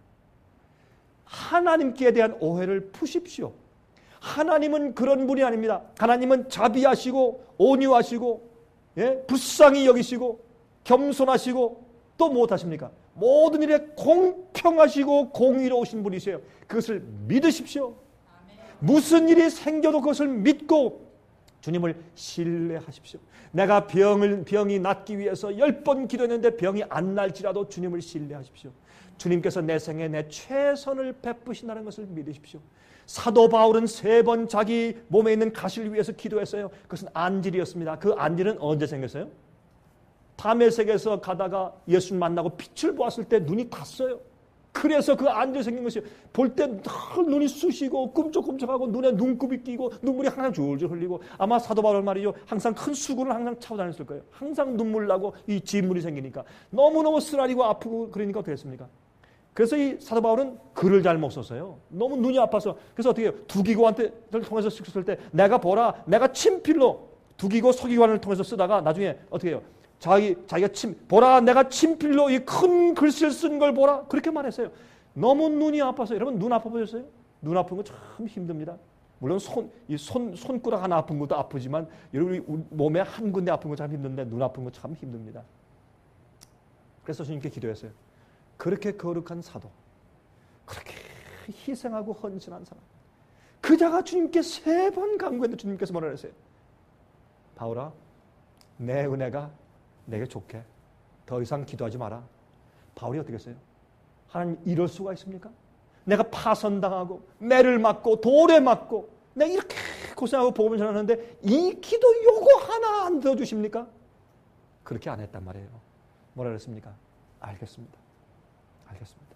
하나님께 대한 오해를 푸십시오. 하나님은 그런 분이 아닙니다. 하나님은 자비하시고 온유하시고 불쌍히 여기시고 겸손하시고 또 무엇하십니까? 모든 일에 공평하시고 공의로우신 분이세요. 그것을 믿으십시오. 무슨 일이 생겨도 그것을 믿고 주님을 신뢰하십시오. 내가 병이 낫기 위해서 10번 기도했는데 병이 안 날지라도 주님을 신뢰하십시오. 주님께서 내 생에 내 최선을 베푸신다는 것을 믿으십시오. 사도 바울은 3번 자기 몸에 있는 가시를 위해서 기도했어요. 그것은 안질이었습니다. 그 안질은 언제 생겼어요? 다메섹에서 가다가 예수를 만나고 빛을 보았을 때 눈이 탔어요. 그래서 그 안질이 생긴 것이에요. 볼 때 눈이 쑤시고 꿈쩍꿈쩍하고 눈에 눈곱이 끼고 눈물이 항상 졸졸 흘리고 아마 사도 바울 말이죠. 항상 큰 수건을 항상 차고 다녔을 거예요. 항상 눈물 나고 이 진물이 생기니까 너무너무 쓰라리고 아프고 그러니까 어떻게 했습니까? 그래서 이 사도 바울은 글을 잘 못 썼어요. 너무 눈이 아파서. 그래서 어떻게 해요? 두기고한테 통해서 쓸 때 내가 보라, 내가 친필로 두기고 서기관을 통해서 쓰다가 나중에 어떻게 해요? 자기가 보라, 내가 친필로 이 큰 글씨를 쓴 걸 보라. 그렇게 말했어요. 너무 눈이 아파서. 여러분 눈 아파 보셨어요? 눈 아픈 거 참 힘듭니다. 물론 손가락 하나 아픈 것도 아프지만 여러분 몸에 한 군데 아픈 거 참 힘든데 눈 아픈 거 참 힘듭니다. 그래서 주님께 기도했어요. 그렇게 거룩한 사도, 그렇게 희생하고 헌신한 사람, 그자가 주님께 3번 간구했는데 주님께서 뭐라 그랬어요? 바울아, 내 은혜가 내게 좋게. 더 이상 기도하지 마라. 바울이 어떻게 했어요? 하나님, 이럴 수가 있습니까? 내가 파선당하고 매를 맞고 돌에 맞고 내가 이렇게 고생하고 복음을 전하는데 이 기도 요거 하나 안 들어주십니까? 그렇게 안 했단 말이에요. 뭐라 그랬습니까? 알겠습니다. 알겠습니다.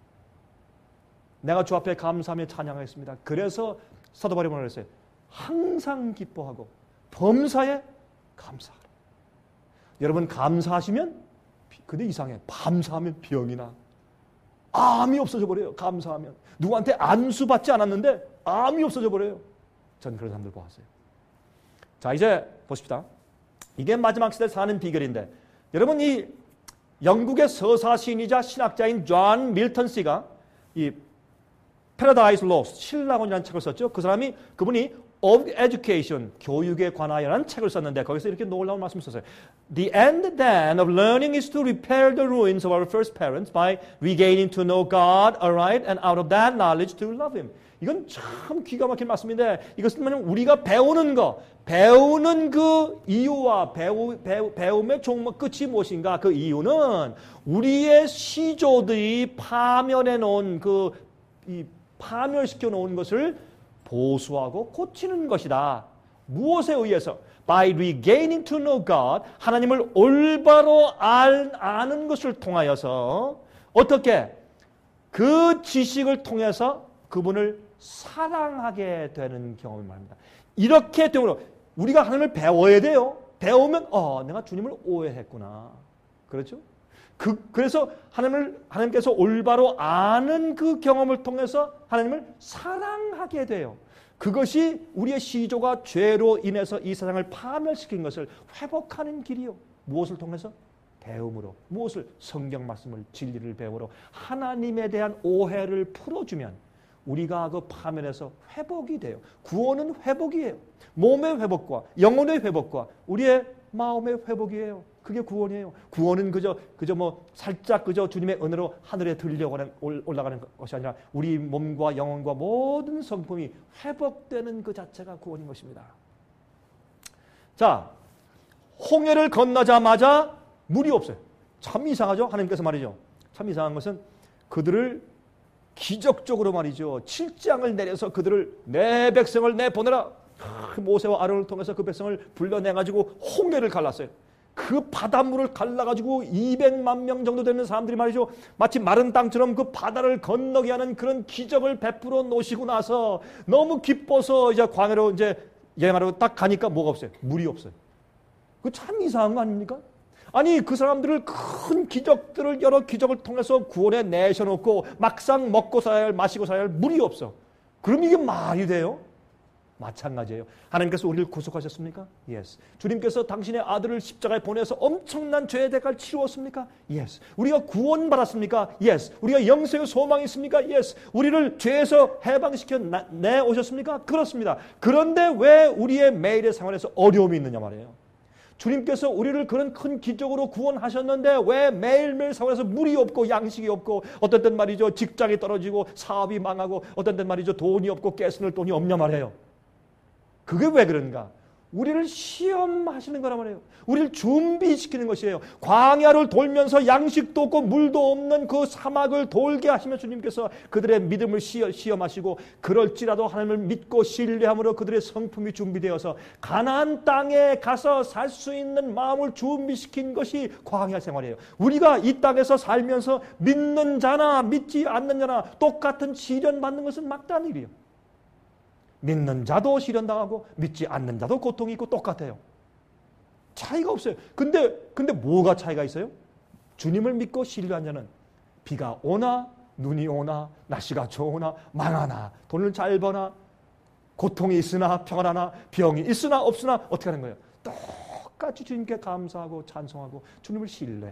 내가 주 앞에 감사하며 찬양하겠습니다. 그래서 사도 바울이 뭐라 그랬어요? 항상 기뻐하고 범사에 감사하라. 여러분 감사하시면, 근데 이상해. 감사하면 병이 나. 암이 없어져 버려요. 감사하면. 누구한테 안수 받지 않았는데 암이 없어져 버려요. 전 그런 사람들 보았어요. 자, 이제 보십시다. 이게 마지막 시대에 사는 비결인데, 여러분 이 영국의 서사 시인이자 신학자인 존 밀턴 씨가 이 Paradise Lost, 신라곤이라는 책을 썼죠. 그분이 of Education, 교육에 관하여라는 책을 썼는데 거기서 이렇게 놀라운 말씀을 썼어요. The end then of learning is to repair the ruins of our first parents by regaining to know God aright and out of that knowledge to love Him. 이건 참 기가 막힌 말씀인데 이것은 뭐냐면 우리가 배우는 그 이유와 배움의 종목 끝이 무엇인가? 그 이유는 우리의 시조들이 파멸해 놓은 파멸시켜 놓은 것을 보수하고 고치는 것이다. 무엇에 의해서? By regaining to know God, 하나님을 올바로 아는 것을 통하여서 어떻게? 그 지식을 통해서 그분을 사랑하게 되는 경험을 말합니다. 이렇게 되므로 우리가 하나님을 배워야 돼요. 배우면 내가 주님을 오해했구나. 그렇죠? 그래서 하나님께서 올바로 아는 그 경험을 통해서 하나님을 사랑하게 돼요. 그것이 우리의 시조가 죄로 인해서 이 세상을 파멸시킨 것을 회복하는 길이요. 무엇을 통해서? 배움으로. 무엇을? 성경 말씀을, 진리를 배우러 하나님에 대한 오해를 풀어주면 우리가 그 파멸에서 회복이 돼요. 구원은 회복이에요. 몸의 회복과 영혼의 회복과 우리의 마음의 회복이에요. 그게 구원이에요. 구원은 그저 살짝 주님의 은혜로 하늘에 들려 올라가는 것이 아니라 우리 몸과 영혼과 모든 성품이 회복되는 그 자체가 구원인 것입니다. 자, 홍해를 건너자마자 물이 없어요. 참 이상하죠? 하나님께서 말이죠. 참 이상한 것은 그들을 기적적으로 말이죠. 7장을 내려서 내 백성을 내보내라. 모세와 아론을 통해서 그 백성을 불러내가지고 홍해를 갈랐어요. 그 바닷물을 갈라가지고 200만 명 정도 되는 사람들이 말이죠. 마치 마른 땅처럼 그 바다를 건너게 하는 그런 기적을 베풀어 놓으시고 나서 너무 기뻐서 이제 광야로 이제 여행하려고 딱 가니까 뭐가 없어요? 물이 없어요. 그 참 이상한 거 아닙니까? 아니 그 사람들을 여러 기적을 통해서 구원에 내셔놓고 막상 먹고 살아야 할, 마시고 살아야 할 물이 없어. 그럼 이게 말이 돼요? 마찬가지예요. 하나님께서 우리를 구속하셨습니까? Yes. 주님께서 당신의 아들을 십자가에 보내서 엄청난 죄의 대가를 치루었습니까? Yes. 우리가 구원받았습니까? Yes. 우리가 영생의 소망이 있습니까? Yes. 우리를 죄에서 해방시켜 내오셨습니까? 그렇습니다. 그런데 왜 우리의 매일의 생활에서 어려움이 있느냐 말이에요. 주님께서 우리를 그런 큰 기적으로 구원하셨는데 왜 매일매일 생활에서 물이 없고 양식이 없고 어떤 땐 말이죠 직장이 떨어지고 사업이 망하고 어떤 땐 말이죠 돈이 없고 깨스낼 돈이 없냐 말이에요. 그게 왜 그런가? 우리를 시험하시는 거란 말이에요. 우리를 준비시키는 것이에요. 광야를 돌면서 양식도 없고 물도 없는 그 사막을 돌게 하시면 주님께서 그들의 믿음을 시험하시고 그럴지라도 하나님을 믿고 신뢰함으로 그들의 성품이 준비되어서 가나안 땅에 가서 살 수 있는 마음을 준비시킨 것이 광야 생활이에요. 우리가 이 땅에서 살면서 믿는 자나 믿지 않는 자나 똑같은 시련 받는 것은 막다른 일이에요. 믿는 자도 시련당하고 믿지 않는 자도 고통이 있고 똑같아요. 차이가 없어요. 근데 뭐가 차이가 있어요? 주님을 믿고 신뢰한 자는 비가 오나 눈이 오나 날씨가 좋으나 망하나 돈을 잘 버나 고통이 있으나 평안하나 병이 있으나 없으나 어떻게 하는 거예요? 똑같이 주님께 감사하고 찬송하고 주님을 신뢰해.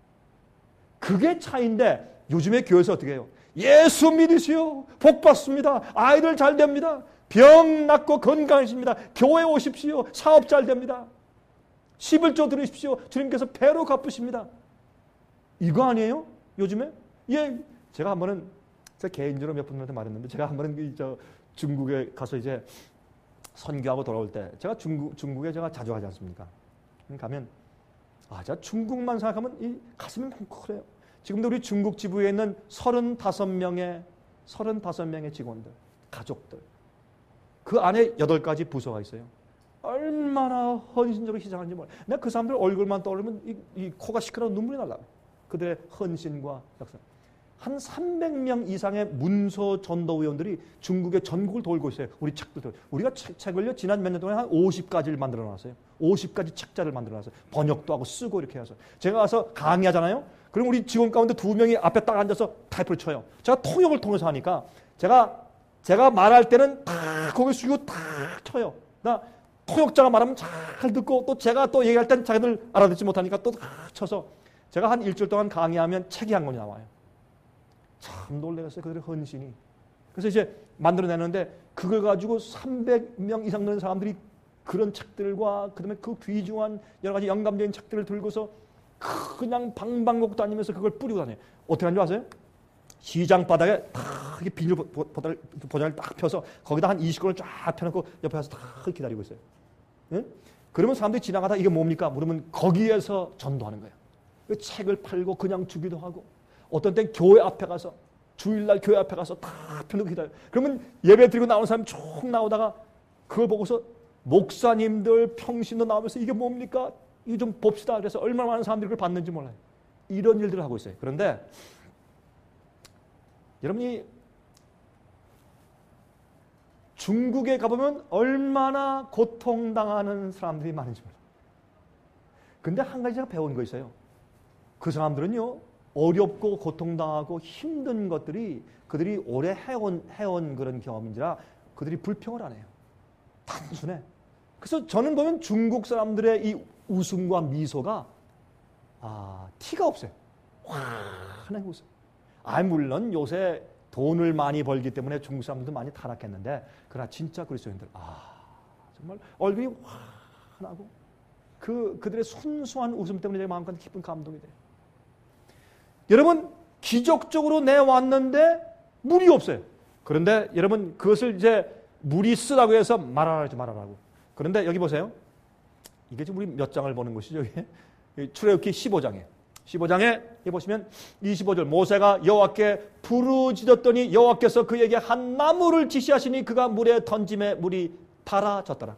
그게 차이인데 요즘에 교회에서 어떻게 해요? 예수 믿으시오. 복 받습니다. 아이들 잘 됩니다. 병 낫고 건강해집니다. 교회 오십시오. 사업 잘 됩니다. 11조 들으십시오. 주님께서 배로 갚으십니다. 이거 아니에요? 요즘에? 예, 제가 한 번은 제가 개인적으로 몇 분한테 말했는데 제가 한 번은 중국에 가서 이제 선교하고 돌아올 때 제가 중국에 제가 자주 가지 않습니까? 가면 제가 중국만 생각하면 이 가슴이 뭉클해요. 지금도 우리 중국 지부에 있는 35명의 직원들, 가족들. 그 안에 8가지 부서가 있어요. 얼마나 헌신적으로 희생하는지 몰라요. 내가 그 사람들 얼굴만 떠오르면 이 코가 시끄러워 눈물이 날라요. 그들의 헌신과 역사. 한 300명 이상의 문서 전도위원들이 중국의 전국을 돌고 있어요. 우리 책들. 우리가 책을요, 지난 몇 년 동안 한 50가지를 만들어 놨어요. 50가지 책자를 만들어 놨어요. 번역도 하고 쓰고 이렇게 해서. 제가 가서 강의하잖아요. 그럼 우리 직원 가운데 2명이 앞에 딱 앉아서 타이프를 쳐요. 제가 통역을 통해서 하니까 제가 말할 때는 다 고개 숙이고 다 쳐요. 나 통역자가 말하면 잘 듣고 또 제가 또 얘기할 땐 자기들 알아듣지 못하니까 또 다 쳐서 제가 한 일주일 동안 강의하면 책이 한 권이 나와요. 참 놀라웠어요. 그들의 헌신이. 그래서 이제 만들어내는데 그걸 가지고 300명 이상 되는 사람들이 그런 책들과 그다음에 그 귀중한 여러 가지 영감적인 책들을 들고서 그냥 방방곡곡 다니면서 그걸 뿌리고 다녀요. 어떻게 하는 줄 아세요? 시장 바닥에 다 이렇게 비닐 보자를 딱 펴서 거기다 한 20권을 쫙 펴놓고 옆에 가서 다 기다리고 있어요. 예? 그러면 사람들이 지나가다 이게 뭡니까? 물으면 거기에서 전도하는 거예요. 그 책을 팔고 그냥 주기도 하고 어떤 땐 교회 앞에 가서 주일날 교회 앞에 가서 다 펴놓고 기다려요. 그러면 예배 드리고 나오는 사람이 쭉 나오다가 그걸 보고서 목사님들 평신도 나오면서 이게 뭡니까? 이거 좀 봅시다. 그래서 얼마나 많은 사람들이 그걸 봤는지 몰라요. 이런 일들을 하고 있어요. 그런데 여러분이 중국에 가보면 얼마나 고통당하는 사람들이 많은지 몰라요. 근데 한 가지 제가 배운 거 있어요. 그 사람들은요, 어렵고 고통당하고 힘든 것들이 그들이 오래 해온 그런 경험인지라 그들이 불평을 안 해요. 단순해. 그래서 저는 보면 중국 사람들의 이 웃음과 미소가 티가 없어요. 환하게 웃어요. 물론 요새 돈을 많이 벌기 때문에 중국 사람들도 많이 타락했는데 그러나 진짜 그리스도인들 정말 얼굴이 환하고 그들의 순수한 웃음 때문에 제 마음까지 깊은 감동이 돼요. 여러분 기적적으로 내왔는데 물이 없어요. 그런데 여러분 그것을 이제 물이 쓰라고 해서 말하지 말아라고. 그런데 여기 보세요. 이게 지금 우리 몇 장을 보는 것이죠. 출애굽기 15장에 여기 보시면 25절 모세가 여호와께 부르짖었더니 여호와께서 그에게 한 나무를 지시하시니 그가 물에 던짐에 물이 달아졌더라.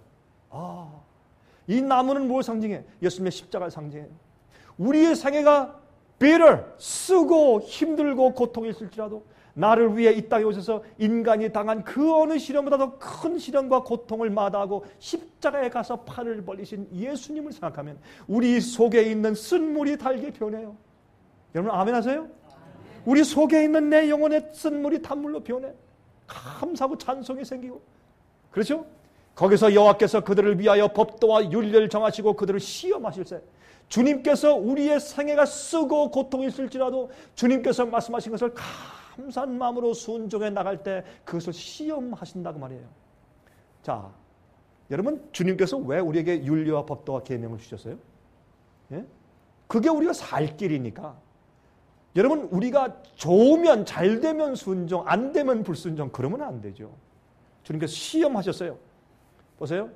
이 나무는 뭘 상징해? 예수님의 십자가를 상징해요. 우리의 생애가 bitter, 쓰고 힘들고 고통이 있을지라도 나를 위해 이 땅에 오셔서 인간이 당한 그 어느 시련보다 더 큰 시련과 고통을 마다하고 십자가에 가서 팔을 벌리신 예수님을 생각하면 우리 속에 있는 쓴물이 달게 변해요. 여러분 아멘 하세요? 우리 속에 있는 내 영혼의 쓴물이 단물로 변해. 감사하고 찬송이 생기고. 그렇죠? 거기서 여호와께서 그들을 위하여 법도와 윤례를 정하시고 그들을 시험하실세. 주님께서 우리의 생애가 쓰고 고통이 있을지라도 주님께서 말씀하신 것을 감사한 마음으로 순종해 나갈 때 그것을 시험하신다고 말이에요. 자, 여러분 주님께서 왜 우리에게 윤리와 법도와 계명을 주셨어요? 예? 그게 우리가 살 길이니까. 여러분 우리가 좋으면 잘 되면 순종, 안 되면 불순종 그러면 안 되죠. 주님께서 시험하셨어요. 보세요.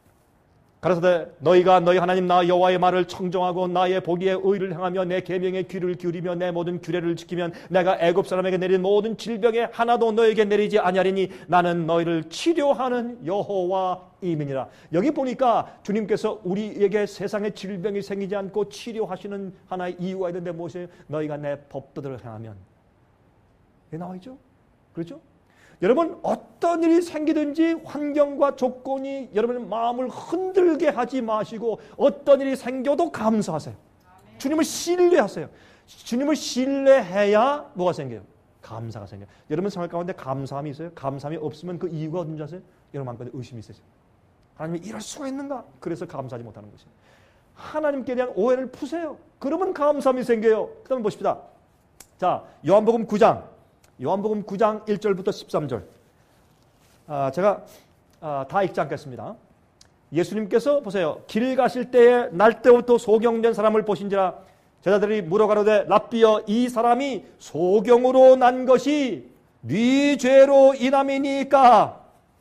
가라사대 너희가 너희 하나님 나 여호와의 말을 청정하고 나의 보기에 의를 행하며 내 계명에 귀를 기울이며 내 모든 규례를 지키면 내가 애굽 사람에게 내린 모든 질병에 하나도 너에게 내리지 아니하리니 나는 너희를 치료하는 여호와임이니라. 여기 보니까 주님께서 우리에게 세상에 질병이 생기지 않고 치료하시는 하나의 이유가 있는데 무엇이에요? 너희가 내 법도들을 행하면. 이게 나와 있죠? 그렇죠? 여러분 어떤 일이 생기든지 환경과 조건이 여러분의 마음을 흔들게 하지 마시고 어떤 일이 생겨도 감사하세요. 주님을 신뢰하세요. 주님을 신뢰해야 뭐가 생겨요? 감사가 생겨요. 여러분 생활 가운데 감사함이 있어요? 감사함이 없으면 그 이유가 어딘지 아세요? 여러분 마음가운데 의심이 있어요. 하나님이 이럴 수가 있는가? 그래서 감사하지 못하는 것이에요. 하나님께 대한 오해를 푸세요. 그러면 감사함이 생겨요. 그 다음에 보십시다. 자, 요한복음 9장 1절부터 13절. 제가 다 읽지 않겠습니다. 예수님께서 보세요. 길 가실 때에 날 때부터 소경된 사람을 보신지라 제자들이 물어가로되 랍비여 이 사람이 소경으로 난 것이 네 죄로 인함이니까.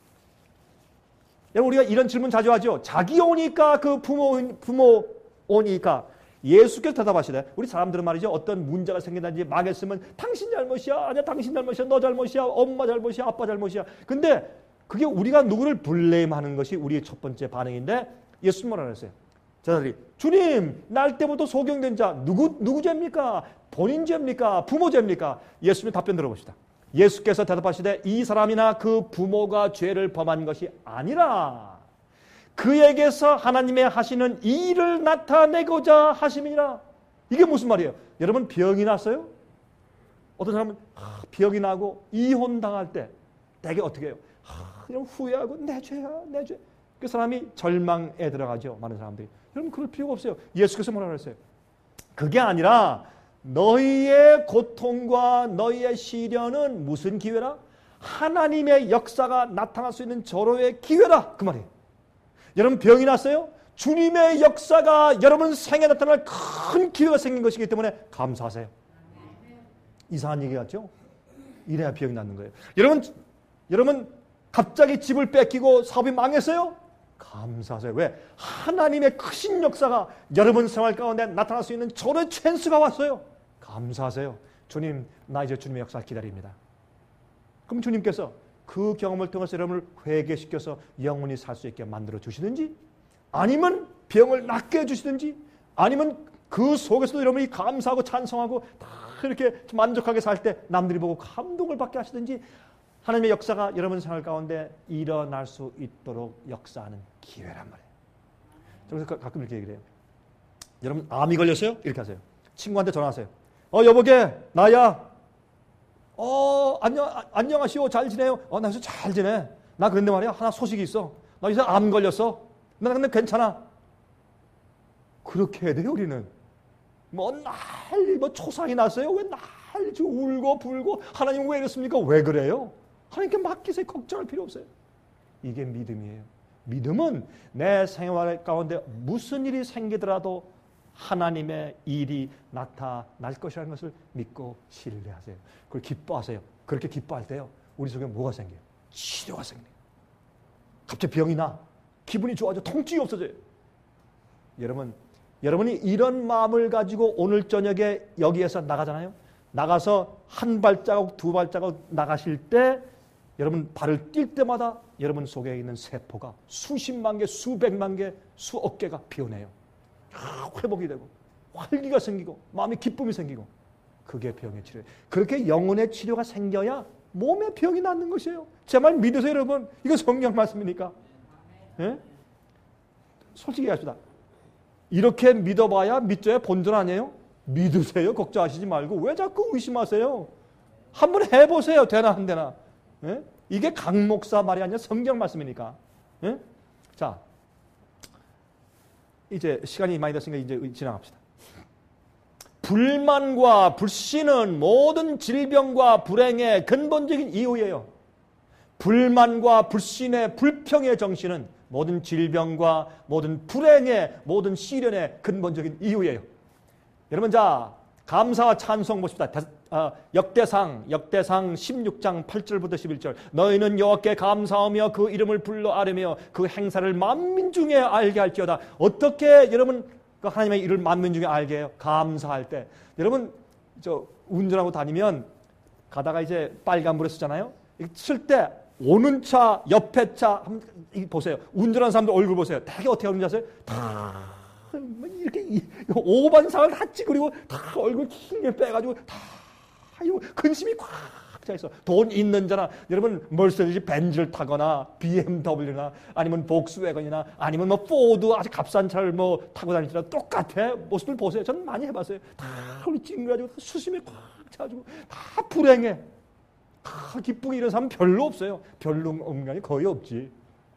여러분 우리가 이런 질문 자주 하죠. 자기 오니까 그 부모 오니까. 예수께서 대답하시되 우리 사람들은 말이죠. 어떤 문제가 생긴다든지 망했으면 당신 잘못이야. 아니야 당신 잘못이야. 너 잘못이야. 엄마 잘못이야. 아빠 잘못이야. 근데 그게 우리가 누구를 블레임하는 것이 우리의 첫 번째 반응인데 예수님 뭐라 그랬어요? 제자들이 주님 날 때부터 소경된 자 누구 죄입니까? 본인 죄입니까? 부모 죄입니까? 예수님 답변 들어봅시다. 예수께서 대답하시되 이 사람이나 그 부모가 죄를 범한 것이 아니라 그에게서 하나님의 하시는 이 일을 나타내고자 하심이니라. 이게 무슨 말이에요? 여러분 병이 났어요? 어떤 사람은 병이 나고 이혼당할 때 대개 어떻게 해요? 그냥 후회하고 내 죄야 내 죄. 그 사람이 절망에 들어가죠. 많은 사람들이. 여러분 그럴 필요가 없어요. 예수께서 뭐라고 했어요? 그게 아니라 너희의 고통과 너희의 시련은 무슨 기회라? 하나님의 역사가 나타날 수 있는 절호의 기회라. 그 말이에요. 여러분 병이 났어요? 주님의 역사가 여러분 생에 나타날 큰 기회가 생긴 것이기 때문에 감사하세요. 이상한 얘기 같죠? 이래야 병이 낫는 거예요. 여러분 갑자기 집을 뺏기고 사업이 망했어요? 감사하세요. 왜? 하나님의 크신 역사가 여러분 생활 가운데 나타날 수 있는 절호의 찬스가 왔어요. 감사하세요. 주님, 나 이제 주님의 역사를 기다립니다. 그럼 주님께서 그 경험을 통해서 여러분을 회개시켜서 영원히 살 수 있게 만들어 주시든지 아니면 병을 낫게 해주시든지 아니면 그 속에서도 여러분이 감사하고 찬송하고 다 이렇게 만족하게 살 때 남들이 보고 감동을 받게 하시든지 하나님의 역사가 여러분 생활 가운데 일어날 수 있도록 역사하는 기회란 말이에요. 그래서 가끔 이렇게 얘기를 해요. 여러분 암이 걸렸어요? 이렇게 하세요. 친구한테 전화하세요. 여보게 나야. 안녕하시오. 잘 지내요? 나 요새 잘 지내. 나 그런데 말이야 하나 소식이 있어. 나 요새 암 걸렸어. 나 근데 괜찮아. 그렇게 해야 돼요 우리는. 초상이 났어요. 왜 난리 울고 불고 하나님 왜 이랬습니까? 왜 그래요? 하나님께 맡기세요. 걱정할 필요 없어요. 이게 믿음이에요. 믿음은 내 생활 가운데 무슨 일이 생기더라도 하나님의 일이 나타날 것이라는 것을 믿고 신뢰하세요. 그걸 기뻐하세요. 그렇게 기뻐할 때요. 우리 속에 뭐가 생겨요? 치료가 생겨요. 갑자기 병이 나. 기분이 좋아져. 통증이 없어져요. 여러분이 이런 마음을 가지고 오늘 저녁에 여기에서 나가잖아요. 나가서 한 발자국 두 발자국 나가실 때 여러분 발을 뛸 때마다 여러분 속에 있는 세포가 수십만 개, 수백만 개, 수억 개가 피어나요. 회복이 되고 활기가 생기고 마음에 기쁨이 생기고 그게 병의 치료예요. 그렇게 영혼의 치료가 생겨야 몸의 병이 낫는 것이에요. 제 말 믿으세요 여러분. 이거 성경 말씀이니까. 예? 솔직히 얘기합시다. 이렇게 믿어봐야 믿져야 본전 아니에요? 믿으세요. 걱정하시지 말고 왜 자꾸 의심하세요? 한번 해보세요. 되나 안 되나. 예? 이게 강 목사 말이 아니라 성경 말씀이니까. 예? 자, 이제 시간이 많이 됐으니까 이제 지나갑시다. 불만과 불신은 모든 질병과 불행의 근본적인 이유예요. 불만과 불신의 불평의 정신은 모든 질병과 모든 불행의 모든 시련의 근본적인 이유예요. 여러분 자 감사와 찬송 보십시다. 역대상 16장 8절부터 11절 너희는 여호와께 감사하며 그 이름을 불러 아뢰며 그 행사를 만민 중에 알게 할지어다. 어떻게 여러분 하나님의 일을 만민 중에 알게 해요? 감사할 때. 여러분 운전하고 다니면 가다가 이제 빨간불에 쓰잖아요. 쓸 때 오는 차, 옆에 차 한번 보세요. 운전하는 사람들 얼굴 보세요. 되게 어떻게 하는지 아세요? 다 이렇게 오반상을 다 찌그리고 다 얼굴 길게 빼가지고 다 근심이 꽉 차 있어. 돈 있는 자나 여러분 머세디스 벤츠를 타거나 BMW나 아니면 복스웨건이나 아니면 포드 아주 값싼 차를 타고 다니시나 똑같아. 모습을 보세요. 저는 많이 해봤어요. 다 우리 찡그려가지고 수심이 꽉 차가지고 다 불행해. 기쁘게 이런 사람 별로 없어요. 별로 인간이 거의 없지.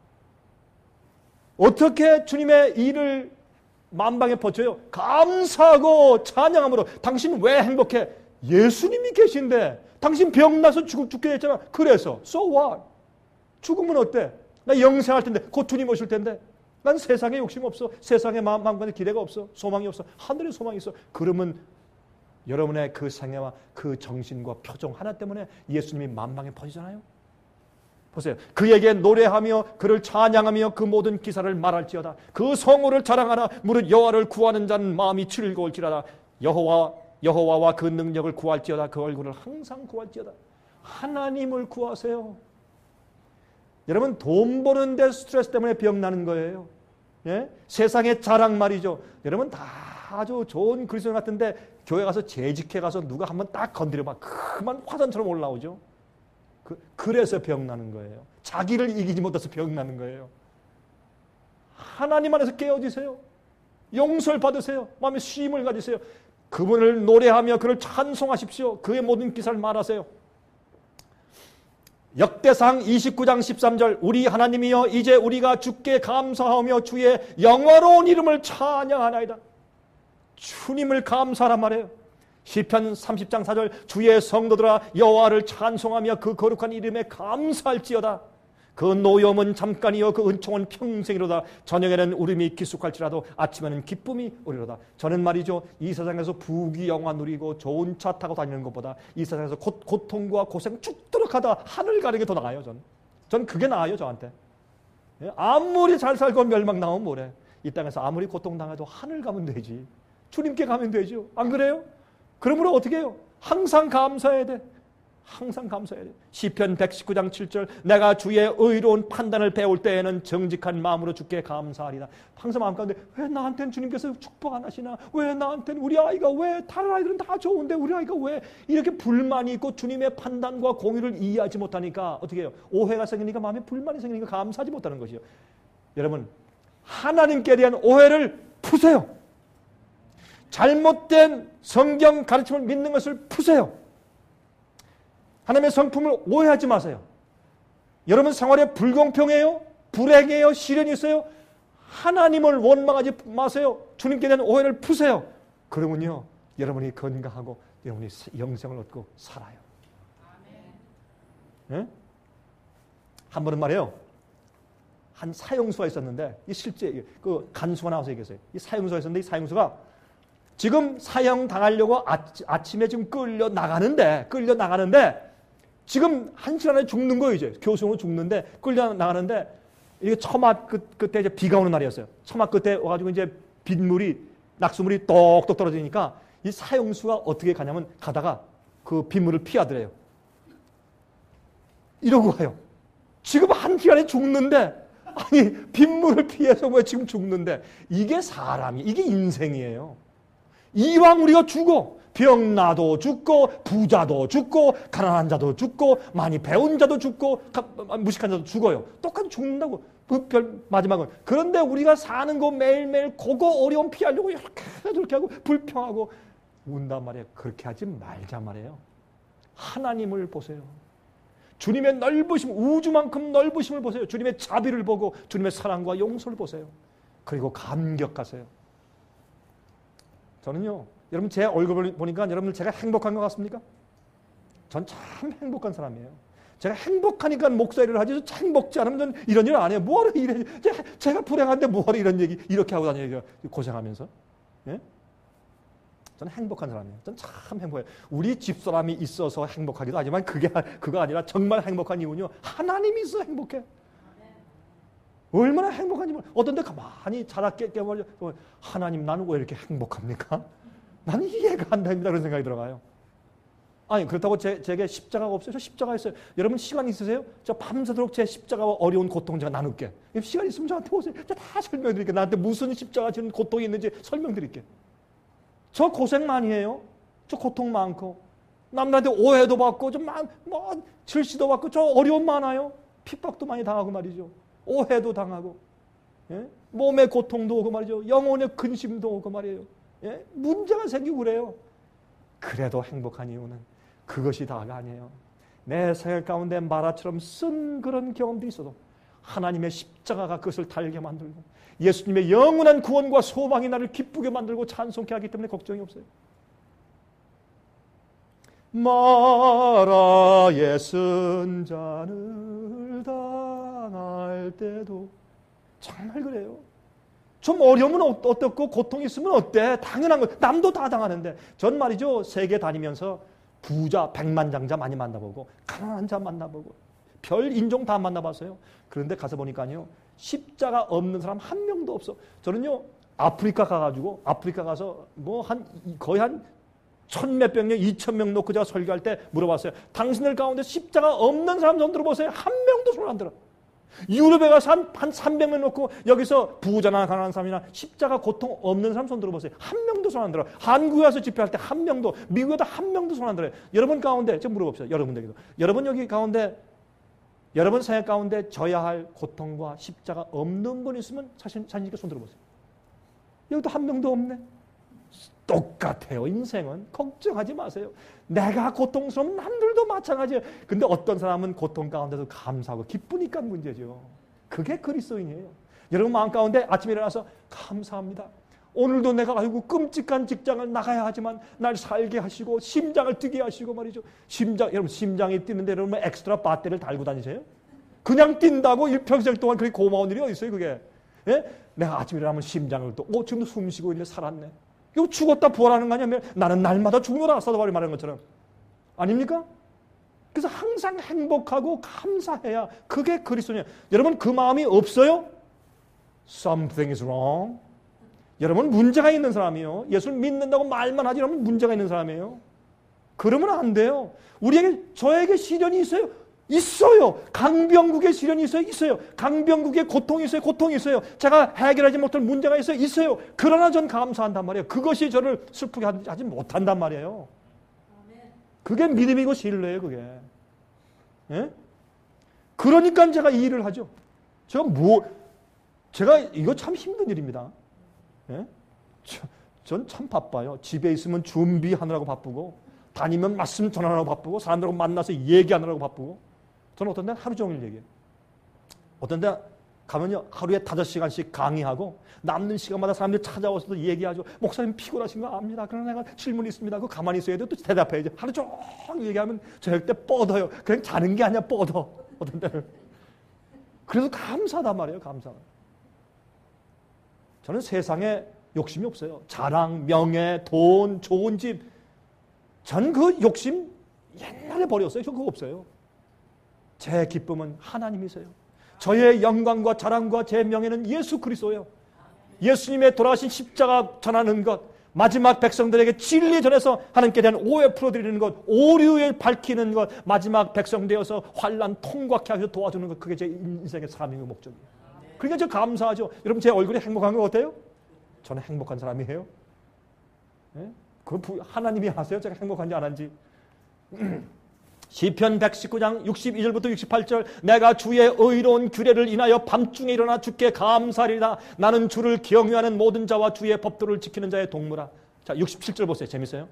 어떻게 주님의 일을 만방에 퍼져요? 감사하고 찬양함으로. 당신 왜 행복해? 예수님이 계신데. 당신 병나서 죽게 됐잖아. 그래서 so what? 죽으면 어때? 나 영생할 텐데 곧 주님 오실 텐데 난 세상에 욕심 없어. 세상에 마음과는 기대가 없어. 소망이 없어. 하늘에 소망이 있어. 그러면 여러분의 그 생애와 그 정신과 표정 하나 때문에 예수님이 만방에 퍼지잖아요. 보세요. 그에게 노래하며 그를 찬양하며 그 모든 기사를 말할지어다. 그 성호를 자랑하라. 무릇 여호와를 구하는 자는 마음이 즐거울지라다. 여호와와 그 능력을 구할지어다. 그 얼굴을 항상 구할지어다. 하나님을 구하세요. 여러분 돈 버는데 스트레스 때문에 병나는 거예요. 예? 세상의 자랑 말이죠. 여러분 다 아주 좋은 그리스도인 같은데 교회 가서 재직해 가서 누가 한번 딱 건드려봐. 그만 화산처럼 올라오죠. 그래서 병나는 거예요. 자기를 이기지 못해서 병나는 거예요. 하나님 안에서 깨어지세요. 용서를 받으세요. 마음에 쉼을 가지세요. 그분을 노래하며 그를 찬송하십시오. 그의 모든 기사를 말하세요. 역대상 29장 13절 우리 하나님이여 이제 우리가 주께 감사하며 주의 영화로운 이름을 찬양하나이다. 주님을 감사하란 말이에요. 시편 30장 4절 주의 성도들아 여호와를 찬송하며 그 거룩한 이름에 감사할지어다. 그 노염은 잠깐이요 그 은총은 평생이로다. 저녁에는 울음이 기숙할지라도 아침에는 기쁨이 오리로다. 저는 말이죠 이 세상에서 부귀영화 누리고 좋은 차 타고 다니는 것보다 이 세상에서 고통과 고생 죽도록 하다 하늘 가는 게 더 나아요. 전 그게 나아요. 저한테. 아무리 잘 살고 멸망당하면 뭐래. 이 땅에서 아무리 고통당해도 하늘 가면 되지. 주님께 가면 되죠. 안 그래요? 그러므로 어떻게 해요? 항상 감사해야 돼. 항상 감사해야 돼. 시편 119장 7절 내가 주의 의로운 판단을 배울 때에는 정직한 마음으로 주께 감사하리다. 항상 마음 가운데 왜 나한테는 주님께서 축복 안 하시나? 왜 나한테는 우리 아이가 왜 다른 아이들은 다 좋은데 우리 아이가 왜 이렇게 불만이 있고 주님의 판단과 공의를 이해하지 못하니까 어떻게 해요? 오해가 생기니까 마음에 불만이 생기니까 감사하지 못하는 것이요. 여러분 하나님께 대한 오해를 푸세요. 잘못된 성경 가르침을 믿는 것을 푸세요. 하나님의 성품을 오해하지 마세요. 여러분 생활에 불공평해요? 불행해요? 시련이 있어요? 하나님을 원망하지 마세요. 주님께 대한 오해를 푸세요. 그러면요 여러분이 건강하고 여러분이 영생을 얻고 살아요. 네? 한 번은 말이에요. 한 사형수가 있었는데 이 실제 그 간수가 나와서 얘기했어요. 이 사형수가 있었는데 이 사형수가 지금 사형 당하려고 아침에 지금 끌려 나가는데 지금 한 시간에 죽는 거예요. 이제 교수로 죽는데 끌려 나가는데 이게 처마 끝에 이제 비가 오는 날이었어요. 처마 끝에 와가지고 이제 낙수물이 똑똑 떨어지니까 이 사형수가 어떻게 가냐면 가다가 그 빗물을 피하더래요. 이러고 가요. 지금 한 시간에 죽는데 아니 빗물을 피해서 왜 지금 죽는데 이게 이게 인생이에요. 이왕 우리가 죽어 병나도 죽고 부자도 죽고 가난한 자도 죽고 많이 배운 자도 죽고 무식한 자도 죽어요. 똑같이 죽는다고 마지막은. 그런데 우리가 사는 거 매일매일 그거 어려움 피하려고 이렇게 저렇게 하고 불평하고 운단 말이에요. 그렇게 하지 말자 말이에요. 하나님을 보세요. 주님의 넓으심, 우주만큼 넓으심을 보세요. 주님의 자비를 보고 주님의 사랑과 용서를 보세요. 그리고 감격하세요. 저는요, 여러분 제 얼굴을 보니까 여러분들 제가 행복한 것 같습니까? 전 참 행복한 사람이에요. 제가 행복하니까 목사일을 하지 행복지 않으면 저는 이런 일 안 해요. 뭐하러 이래? 제가 불행한데 뭐하러 이런 얘기 이렇게 하고 다녀요. 고생하면서. 예? 저는 행복한 사람이에요. 전 참 행복해요. 우리 집사람이 있어서 행복하기도 하지만 그거 아니라 정말 행복한 이유는요. 하나님이 있어 행복해. 얼마나 행복한지 몰라. 어떤 데 가만히 자다 깨버려. 하나님 나는 왜 이렇게 행복합니까? 나는 이해가 안 됩니다. 그런 생각이 들어가요. 아니 그렇다고 제게 십자가가 없어요. 저 십자가 있어요. 여러분 시간 있으세요? 저 밤새도록 제 십자가와 어려운 고통 제가 나눌게. 시간 있으면 저한테 오세요. 제가 다 설명드릴게. 나한테 무슨 십자가 지는 고통이 있는지 설명드릴게. 저 고생 많이 해요. 저 고통 많고 남들한테 오해도 받고 질시도 받고 저 어려움 많아요. 핍박도 많이 당하고 말이죠. 오해도 당하고 예? 몸의 고통도 오고 말이죠. 영혼의 근심도 오고 말이에요. 예? 문제가 생기고 그래요. 그래도 행복한 이유는 그것이 다가 아니에요. 내 생활 가운데 마라처럼 쓴 그런 경험들이 있어도 하나님의 십자가가 그것을 달게 만들고 예수님의 영원한 구원과 소망이 나를 기쁘게 만들고 찬송케 하기 때문에 걱정이 없어요. 마라의 쓴 잔을 당할 때도 정말 그래요. 좀 어려우면 어떻고 고통이 있으면 어때? 당연한 거. 남도 다 당하는데. 전 말이죠. 세계 다니면서 부자, 백만장자 많이 만나보고 가난한 자 만나보고 별 인종 다 만나봤어요. 그런데 가서 보니까요. 십자가 없는 사람 한 명도 없어. 저는요. 아프리카 가가지고 아프리카 가서 뭐 거의 한 1,000몇 명, 2,000명 놓고 제가 설교할 때 물어봤어요. 당신들 가운데 십자가 없는 사람 좀 들어보세요. 한 명도 손 안 들어. 유럽에 가서 한 300명 놓고 여기서 부자나 가난한 사람이나 십자가 고통 없는 사람 손 들어보세요. 한 명도 손 안 들어. 한국에 와서 집회할 때 한 명도, 미국에도 한 명도 손 안 들어요. 여러분 가운데, 제가 물어봅시다. 여러분들에게도. 여러분 여기 가운데, 여러분 생활 가운데 져야 할 고통과 십자가 없는 분 있으면 자신 있게 손 들어보세요. 여기도 한 명도 없네. 똑같아요. 인생은. 걱정하지 마세요. 내가 고통스러우면 남들도 마찬가지예요. 근데 어떤 사람은 고통 가운데도 감사하고 기쁘니까 문제죠. 그게 그리스도인이에요. 여러분 마음 가운데 아침에 일어나서 감사합니다. 오늘도 내가 아이고 끔찍한 직장을 나가야 하지만 날 살게 하시고 심장을 뛰게 하시고 말이죠. 여러분 심장이 뛰는데 여러분 엑스트라 배터리를 달고 다니세요? 그냥 뛴다고 일평생 동안 그렇게 고마운 일이 어디 있어요 그게? 예? 내가 아침에 일어나면 심장을 또 지금도 숨 쉬고 있는데 살았네. 이거 죽었다 부활하는 거 아니야? 나는 날마다 죽노라 사도바울이 말하는 것처럼. 아닙니까? 그래서 항상 행복하고 감사해야 그게 그리스도냐. 여러분 그 마음이 없어요? Something is wrong. 여러분 문제가 있는 사람이에요. 예수를 믿는다고 말만 하지 여러분 문제가 있는 사람이에요. 그러면 안 돼요. 저에게 시련이 있어요. 있어요. 강병국에 시련이 있어요. 있어요. 강병국에 고통이 있어요. 고통이 있어요. 제가 해결하지 못할 문제가 있어요. 있어요. 그러나 전 감사한단 말이에요. 그것이 저를 슬프게 하지 못한단 말이에요. 그게 믿음이고 신뢰예요. 그게. 예? 그러니까 제가 이 일을 하죠. 제가 이거 참 힘든 일입니다. 예? 전 참 바빠요. 집에 있으면 준비하느라고 바쁘고 다니면 말씀 전하느라고 바쁘고 사람들하고 만나서 얘기하느라고 바쁘고 저는 어떤 데는 하루 종일 얘기해요. 어떤 데 가면요 하루에 5시간씩 강의하고 남는 시간마다 사람들이 찾아와서도 얘기하죠. 목사님 피곤하신 거 압니다. 그러나 내가 질문이 있습니다. 그거 가만히 있어야 돼요. 또 대답해야죠. 하루 종일 얘기하면 저녁 때 뻗어요. 그냥 자는 게 아니야 뻗어. 어떤 때는. 그래서 감사하단 말이에요. 감사가. 저는 세상에 욕심이 없어요. 자랑, 명예, 돈, 좋은 집. 전 그 욕심 옛날에 버렸어요. 저 그거 없어요. 제 기쁨은 하나님이세요. 저의 영광과 자랑과 제 명예는 예수 그리스도예요. 예수님의 돌아가신 십자가 전하는 것, 마지막 백성들에게 진리 전해서 하나님께 대한 오해 풀어드리는 것, 오류에 밝히는 것, 마지막 백성 되어서 환난 통과케 하셔서 도와주는 것, 그게 제 인생의 사명이고 목적이에요. 그러니까 저 감사하죠. 여러분 제 얼굴이 행복한 거 어때요? 저는 행복한 사람이에요. 네? 그건 하나님이 아세요? 제가 행복한지 안 한지. 시편 119장 62절부터 68절 내가 주의 의로운 규례를 인하여 밤중에 일어나 주께 감사하리라. 나는 주를 경외하는 모든 자와 주의 법도를 지키는 자의 동무라. 자 67절 보세요. 재밌어요?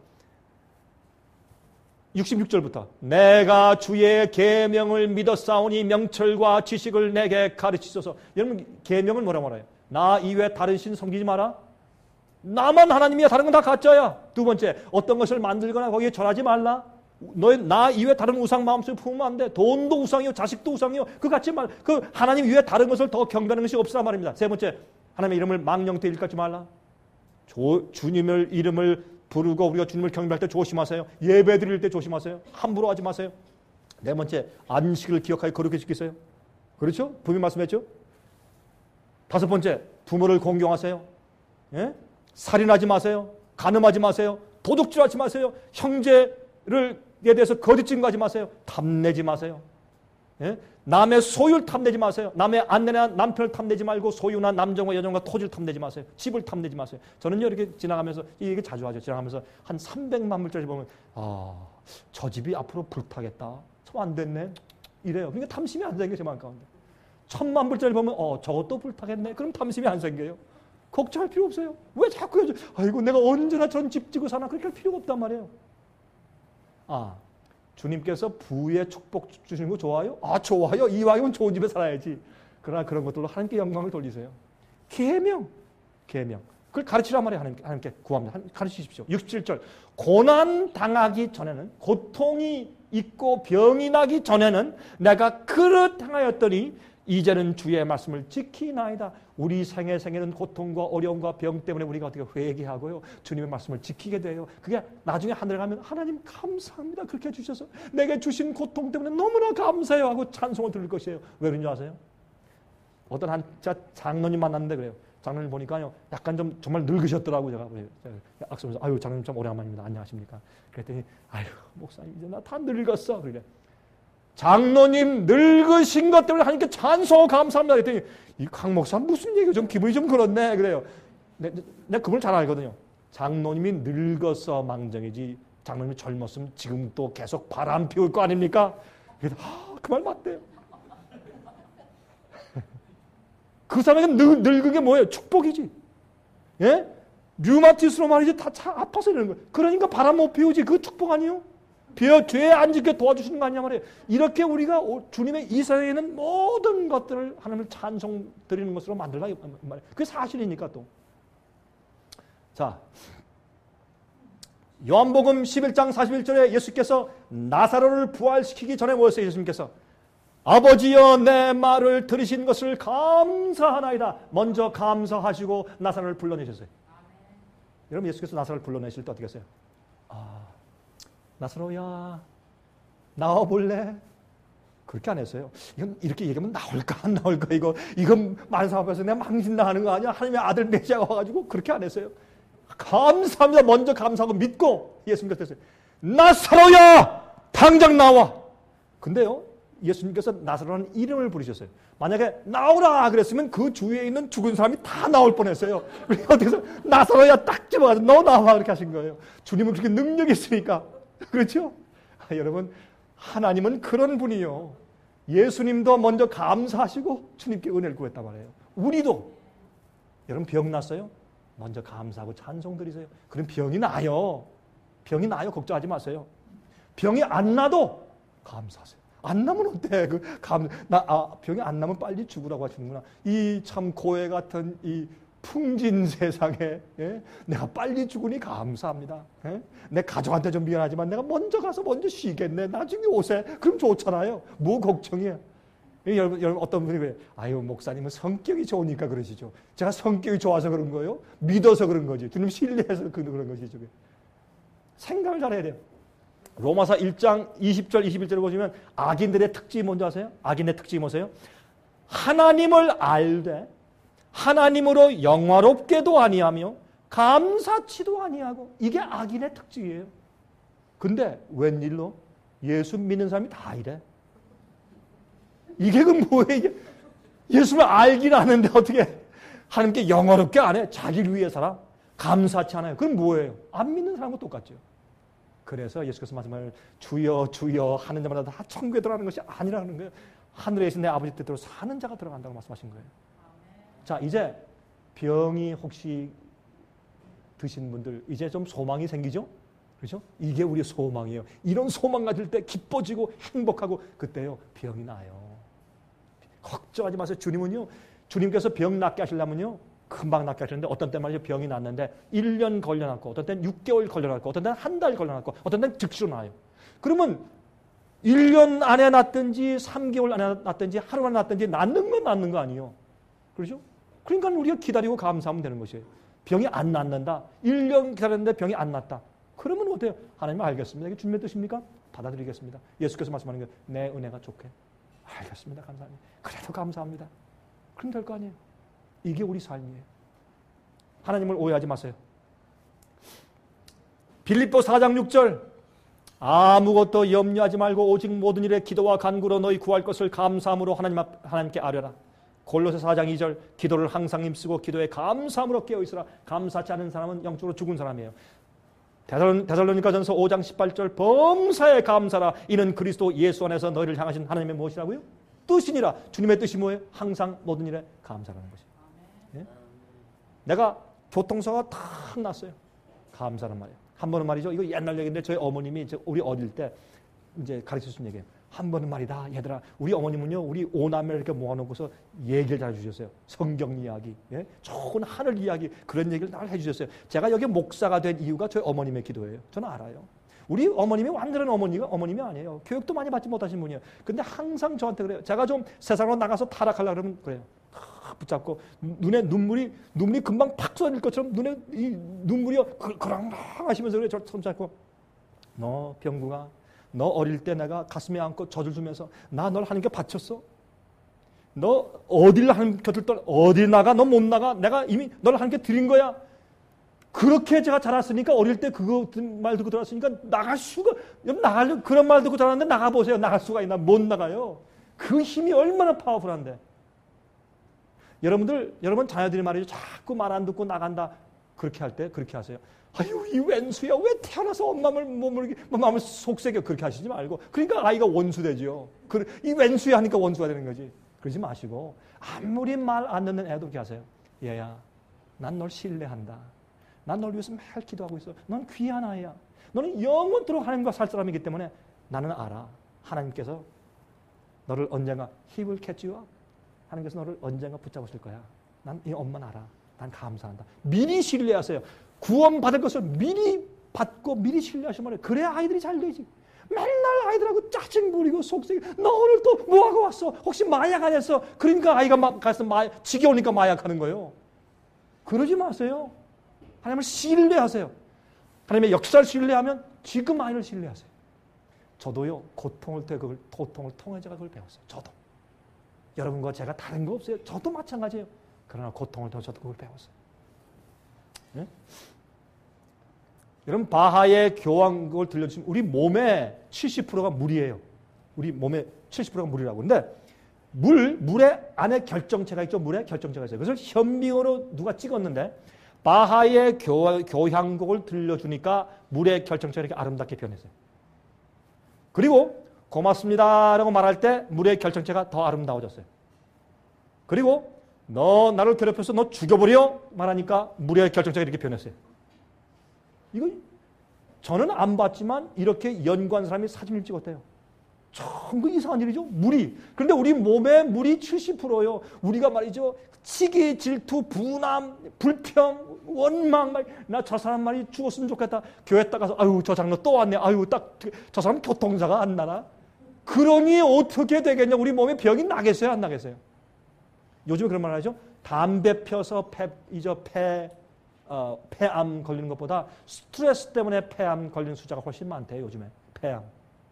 66절부터 내가 주의 계명을 믿었사오니 명철과 지식을 내게 가르치소서. 여러분 계명은 뭐라 말해요? 나 이외에 다른 신 섬기지 마라. 나만 하나님이야. 다른 건 다 가짜야. 두 번째 어떤 것을 만들거나 거기에 절하지 말라. 나 이외에 다른 우상 마음속에 품으면 안 돼. 돈도 우상이요, 자식도 우상이요. 그거 갖지 말. 그 하나님 이외에 다른 것을 더 경배하는 것이 없으라 말입니다. 세 번째, 하나님의 이름을 망령되이 일컫지 말라. 주님의 이름을 부르고 우리가 주님을 경배할 때 조심하세요. 예배 드릴 때 조심하세요. 함부로 하지 마세요. 네 번째, 안식을 기억하여 거룩히 지키세요. 그렇죠? 분명히 말씀했죠? 다섯 번째, 부모를 공경하세요. 예? 살인하지 마세요. 간음하지 마세요. 도둑질하지 마세요. 형제를 에 대해서 거짓 증거하지 마세요. 탐내지 마세요. 예? 남의 소유를 탐내지 마세요. 남의 아내나 남편을 탐내지 말고 소유나 남정과 여정과 토지를 탐내지 마세요. 집을 탐내지 마세요. 저는요 이렇게 지나가면서 이 얘기 자주 하죠. 지나가면서 한 300만 불짜리 보면 저 집이 앞으로 불타겠다. 참 안 됐네. 이래요. 그러니까 탐심이 안 생겨요. 제 마음 가운데. 1000만 불짜리 보면 저것도 불타겠네. 그럼 탐심이 안 생겨요. 걱정할 필요 없어요. 왜 자꾸 아이고 내가 언제나 저런 집 지고 사나 그렇게 할 필요가 없단 말이에요. 주님께서 부의 축복 주시는 거 좋아요? 아, 좋아요. 이왕이면 좋은 집에 살아야지. 그러나 그런 것들로 하나님께 영광을 돌리세요. 계명. 그걸 가르치란 말이에요. 하나님께 구합니다. 가르치십시오. 67절. 고난 당하기 전에는, 고통이 있고 병이 나기 전에는 내가 그릇 행하였더니 이제는 주의 말씀을 지키나이다. 우리 생애는 고통과 어려움과 병 때문에 우리가 어떻게 회개하고요, 주님의 말씀을 지키게 돼요. 그게 나중에 하늘에 가면 하나님 감사합니다, 그렇게 해주셔서 내게 주신 고통 때문에 너무나 감사해요 하고 찬송을 들을 것이에요. 왜 그런지 아세요? 어떤 한 장로님 만났는데 그래요. 장로님 보니까요, 약간 좀 정말 늙으셨더라고요. 제가 악수면서 아유, 장로님 참 오래간만입니다. 안녕하십니까? 그랬더니 아유, 목사님 이제 나 다 늙었어. 그래. 장로님 늙으신 것 때문에 하나님께 찬송 감사합니다. 그랬더니 이 강 목사 무슨 얘기야? 좀 기분이 좀 그렇네. 그래요. 내가 그걸 잘 알거든요. 장로님이 늙어서 망정이지 장로님이 젊었으면 지금 또 계속 바람 피울 거 아닙니까? 그래서 그 말 맞대요. 그 사람에게 늙은 게 뭐예요? 축복이지. 예? 류마티스로 말이지 다 아파서 이러는 거예요. 그러니까 바람 못 피우지. 그 축복 아니에요? 죄에 안 짓게 도와주시는 거 아니냐 말이에요. 이렇게 우리가 주님의 이 세상에 있는 모든 것들을 하나님을 찬송 드리는 것으로 만들라 말이에요. 그게 사실이니까 또. 자, 요한복음 11장 41절에 예수께서 나사로를 부활시키기 전에 뭐였어요? 예수님께서 아버지여 내 말을 들으신 것을 감사하나이다. 먼저 감사하시고 나사로를 불러내셨어요. 여러분, 예수께서 나사로를 불러내실 때 어떻게 했어요? 나사로야 나와볼래? 그렇게 안 했어요. 이건 이렇게 얘기하면 나올까 안 나올까, 이건 많은 사람 앞에서 내가 망신당하는 거 아니야? 하나님의 아들 메시아가 와가지고 그렇게 안 했어요. 감사합니다. 먼저 감사하고 믿고 예수님께서 했어요. 나사로야 당장 나와. 근데요, 예수님께서 나사로라는 이름을 부르셨어요. 만약에 나오라 그랬으면 그 주위에 있는 죽은 사람이 다 나올 뻔했어요. 그러니까 어디서 나사로야 딱 집어가서 너 나와 그렇게 하신 거예요. 주님은 그렇게 능력이 있으니까. 그렇죠? 여러분, 하나님은 그런 분이요. 예수님도 먼저 감사하시고 주님께 은혜를 구했단 말이에요. 우리도 여러분 병 났어요? 먼저 감사하고 찬송 드리세요. 그럼 병이 나요. 병이 나요. 걱정하지 마세요. 병이 안 나도 감사하세요. 안 나면 어때? 병이 안 나면 빨리 죽으라고 하시는구나. 이 참 고해 같은 이 풍진 세상에, 예? 내가 빨리 죽으니 감사합니다. 예? 내 가족한테 좀 미안하지만 내가 먼저 가서 먼저 쉬겠네. 나중에 오세. 그럼 좋잖아요. 뭐 걱정이야. 여러분 어떤 분이 그래요. 아유, 목사님은 성격이 좋으니까 그러시죠. 제가 성격이 좋아서 그런 거예요? 믿어서 그런 거지. 주님 신뢰해서 그런 것이죠. 생각을 잘해야 돼요. 로마서 1장 20절 21절을 보시면 악인들의 특징이 뭔지 아세요? 악인의 특징이 뭐세요? 하나님을 알되 하나님으로 영화롭게도 아니하며 감사치도 아니하고, 이게 악인의 특징이에요. 근데 웬일로 예수 믿는 사람이 다 이래? 이게 뭐예요? 이게 예수를 알긴 아는데 어떻게 하나님께 영화롭게 안 해? 자기를 위해 살아? 감사치 않아요. 그럼 뭐예요? 안 믿는 사람과 똑같죠. 그래서 예수께서 말씀을 주여 주여 하는 자마다 다 천국에 들어가는 것이 아니라는 거예요. 하늘에 계신 내 아버지 뜻대로 사는 자가 들어간다고 말씀하신 거예요. 자, 이제 병이 혹시 드신 분들 이제 좀 소망이 생기죠? 그렇죠? 이게 우리의 소망이에요. 이런 소망 가질 때 기뻐지고 행복하고 그때요 병이 나요. 걱정하지 마세요. 주님은요, 주님께서 병 낫게 하시려면요 금방 낫게 하시는데 어떤 때 말이죠, 병이 났는데 1년 걸려놨고 어떤 때는 6개월 걸려놨고 어떤 때는 한 달 걸려놨고 어떤 때는 즉시로 나요. 그러면 1년 안에 났든지 3개월 안에 났든지 하루 안에 났든지 낫는 건 낫는 거 아니에요. 그렇죠? 그러니까 우리가 기다리고 감사하면 되는 것이에요. 병이 안 낫는다. 1년 기다렸는데 병이 안 낫다. 그러면 어때요? 하나님 알겠습니다. 이게 주님의 뜻입니까? 받아들이겠습니다. 예수께서 말씀하는 게 내 은혜가 좋게. 알겠습니다. 감사합니다. 그래도 감사합니다. 그럼 될 거 아니에요. 이게 우리 삶이에요. 하나님을 오해하지 마세요. 빌립보 4장 6절 아무것도 염려하지 말고 오직 모든 일에 기도와 간구로 너희 구할 것을 감사함으로 하나님께 아뢰라. 골로새 4장 2절 기도를 항상 힘쓰고 기도에 감사함으로 깨어있으라. 감사치 않은 사람은 영적으로 죽은 사람이에요. 데살로니가전서 5장 18절 범사에 감사라. 이는 그리스도 예수 안에서 너희를 향하신 하나님의 무엇이라고요? 뜻이니라. 주님의 뜻이 뭐예요? 항상 모든 일에 감사라는 것이에요. 예? 내가 교통사고가 탁 났어요. 감사란 말이에요. 한 번은 말이죠. 이거 옛날 얘기인데 저희 어머님이 우리 어릴 때 이제 가르쳐 준 얘기예요. 한 번은 말이다, 얘들아. 우리 어머님은요, 우리 오남매를 이렇게 모아놓고서 얘기를 잘 해주셨어요. 성경 이야기, 예? 좋은 하늘 이야기, 그런 얘기를 잘 해주셨어요. 제가 여기 목사가 된 이유가 저희 어머님의 기도예요. 저는 알아요. 우리 어머님이 완전한 어머님이 아니에요. 교육도 많이 받지 못하신 분이에요. 근데 항상 저한테 그래요. 제가 좀 세상으로 나가서 타락하려고 그러면 그래요. 붙잡고 눈에 눈물이 금방 팍 쏟아질 것처럼 눈에 이 눈물이 그랑하시면서 그래. 저 손잡고 너 병구가 너 어릴 때 내가 가슴에 안고 젖을 주면서 나 널 하나님께 바쳤어. 너 어딜 하나님 곁을 떠나 어딜 나가 너 못 나가 내가 이미 널 하나님께 드린 거야. 그렇게 제가 자랐으니까 어릴 때 그거 말 듣고 들었으니까 나갈 수가 나가려 그런 말 듣고 자랐는데 나가 보세요. 나갈 수가 있나 못 나가요. 그 힘이 얼마나 파워풀한데. 여러분 자녀들이 말이죠. 자꾸 말 안 듣고 나간다. 그렇게 할 때 그렇게 하세요. 아유 이 웬수야 왜 태어나서 엄마를 몸을 속삭여 그렇게 하시지 말고 그러니까 아이가 원수 되죠. 이 웬수야 하니까 원수가 되는 거지. 그러지 마시고 아무리 말 안 듣는 애도 그렇게 하세요. 얘야 난 널 신뢰한다. 난 널 위해서 매일 기도하고 있어. 넌 귀한 아이야. 너는 영원토록 하나님과 살 사람이기 때문에 나는 알아. 하나님께서 너를 언젠가 He will catch you up. 하나님께서 너를 언젠가 붙잡으실 거야. 난 이 엄마는 알아. 난 감사한다. 미리 신뢰하세요. 구원받을 것을 미리 받고 미리 신뢰하시면 말이에요. 그래야 아이들이 잘 되지. 맨날 아이들하고 짜증 부리고 속삭이 너 오늘 또 뭐하고 왔어? 혹시 마약 안 했어? 그러니까 아이가 가서 지겨우니까 마약하는 거예요. 그러지 마세요. 하나님을 신뢰하세요. 하나님의 역사를 신뢰하면 지금 아이를 신뢰하세요. 저도요. 고통을 통해 제가 그걸 배웠어요. 저도. 여러분과 제가 다른 거 없어요. 저도 마찬가지예요. 그러나 고통을 통해 저도 그걸 배웠어요. 네? 여러분 바하의 교황을 들려주시면 우리 몸의 70%가 물이에요. 우리 몸의 70%가 물이라고. 근데 물의 안에 결정체가 있죠. 물에 결정체가 있어요. 그래서 현미으로 누가 찍었는데 바하의 교향곡을 들려주니까 물의 결정체가 이렇게 아름답게 변했어요. 그리고 고맙습니다라고 말할 때 물의 결정체가 더 아름다워졌어요. 그리고 너 나를 괴롭혀서 너 죽여버려 말하니까 물의 결정체가 이렇게 변했어요. 이거 저는 안 봤지만 이렇게 연구한 사람이 사진을 찍었대요. 참 이상한 일이죠. 물이. 그런데 우리 몸에 물이 70%예요. 우리가 말이죠. 시기, 질투, 분함, 불평, 원망, 나 저 사람 말이 죽었으면 좋겠다. 교회 딱 가서 아유 저 장로 또 왔네. 아유 딱 저 사람 교통사가 안 나나? 그러니 어떻게 되겠냐? 우리 몸에 병이 나겠어요, 안 나겠어요? 요즘에 그런 말 하죠. 담배 펴서 폐암 걸리는 것보다 스트레스 때문에 폐암 걸리는 숫자가 훨씬 많대요. 요즘에 폐암.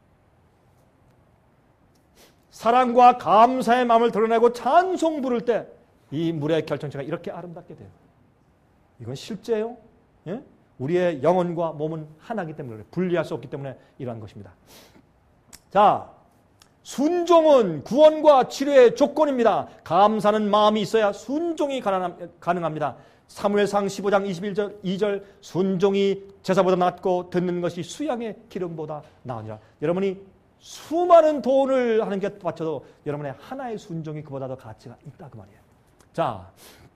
사랑과 감사의 마음을 드러내고 찬송 부를 때 이 물의 결정체가 이렇게 아름답게 돼요. 이건 실제예요. 예? 우리의 영혼과 몸은 하나이기 때문에 그래요. 분리할 수 없기 때문에 이러한 것입니다. 자, 순종은 구원과 치료의 조건입니다. 감사는 마음이 있어야 순종이 가능합니다. 사무엘상 15장 21절 2절 순종이 제사보다 낫고 듣는 것이 수양의 기름보다 나으니라. 여러분이 수많은 돈을 하나님께 바쳐도 여러분의 하나의 순종이 그보다 더 가치가 있다 그 말이에요. 자,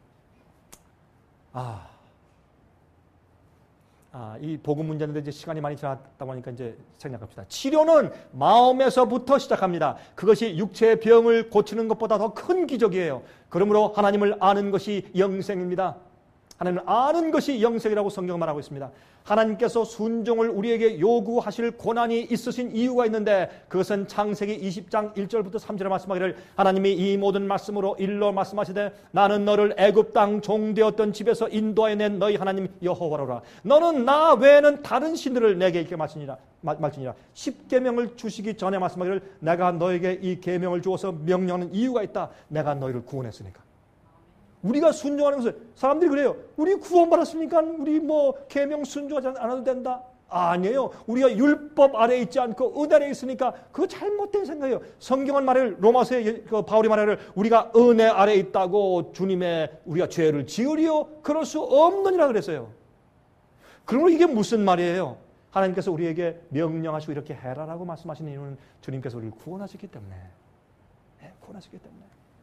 이 복음 문제인데 이제 시간이 많이 지났다 보니까 이제 생략합시다. 치료는 마음에서부터 시작합니다. 그것이 육체의 병을 고치는 것보다 더 큰 기적이에요. 그러므로 하나님을 아는 것이 영생입니다. 하나님을 아는 것이 영생이라고 성경은 말하고 있습니다. 하나님께서 순종을 우리에게 요구하실 권한이 있으신 이유가 있는데 그것은 창세기 20장 1절부터 3절에 말씀하기를 하나님이 이 모든 말씀으로 일러 말씀하시되 나는 너를 애굽 땅 종되었던 집에서 인도하여 낸 너희 하나님 여호와로라. 너는 나 외에는 다른 신들을 내게 있게 말지니라. 10계명을 주시기 전에 말씀하기를 내가 너에게 이 계명을 주어서 명령하는 이유가 있다. 내가 너희를 구원했으니까. 우리가 순종하는 것을 사람들이 그래요. 우리 구원받았으니까 우리 계명 순종하지 않아도 된다. 아니에요. 우리가 율법 아래에 있지 않고 은혜 아래에 있으니까 그거 잘못된 생각이에요. 성경은 말을 로마서에 바울이 말하기를 우리가 은혜 아래에 있다고 주님의 우리가 죄를 지으리요 그럴 수 없느니라 그랬어요. 그러므로 이게 무슨 말이에요? 하나님께서 우리에게 명령하시고 이렇게 해라라고 말씀하시는 이유는 주님께서 우리를 구원하셨기 때문에. 네, 구원하셨기 때문에.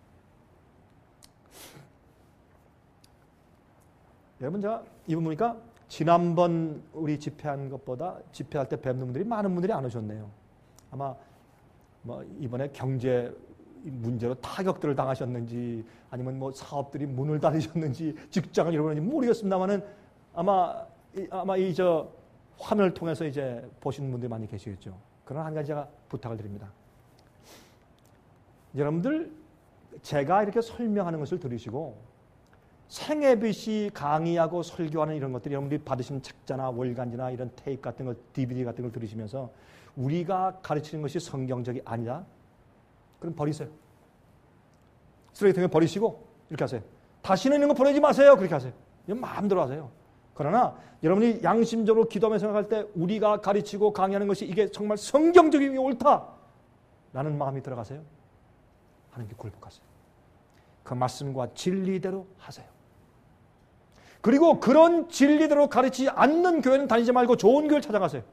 여러분 제가 이분 보니까 지난번 우리 집회한 것보다 집회할 때 뵙는 분들이 많은 분들이 안 오셨네요. 아마 뭐 이번에 경제 문제로 타격들을 당하셨는지 아니면 뭐 사업들이 문을 닫으셨는지 직장을 잃어버렸는지 모르겠습니다만은 아마 이 화면을 통해서 이제 보시는 분들이 많이 계시겠죠. 그러나 한 가지 제가 부탁을 드립니다. 여러분들 제가 이렇게 설명하는 것을 들으시고 생애빛이 강의하고 설교하는 이런 것들이 여러분들이 받으신 책자나 월간지나 이런 테이프 같은 거, DVD 같은 걸 들으시면서 우리가 가르치는 것이 성경적이 아니다. 그럼 버리세요. 쓰레기통에 버리시고 이렇게 하세요. 다시는 이런 거 보내지 마세요. 그렇게 하세요. 마음대로 하세요. 그러나 여러분이 양심적으로 기도하며 생각할 때 우리가 가르치고 강의하는 것이 이게 정말 성경적인 게 옳다라는 마음이 들어가세요. 하나님께 굴복하세요. 그 말씀과 진리대로 하세요. 그리고 그런 진리대로 가르치지 않는 교회는 다니지 말고 좋은 교회를 찾아가세요.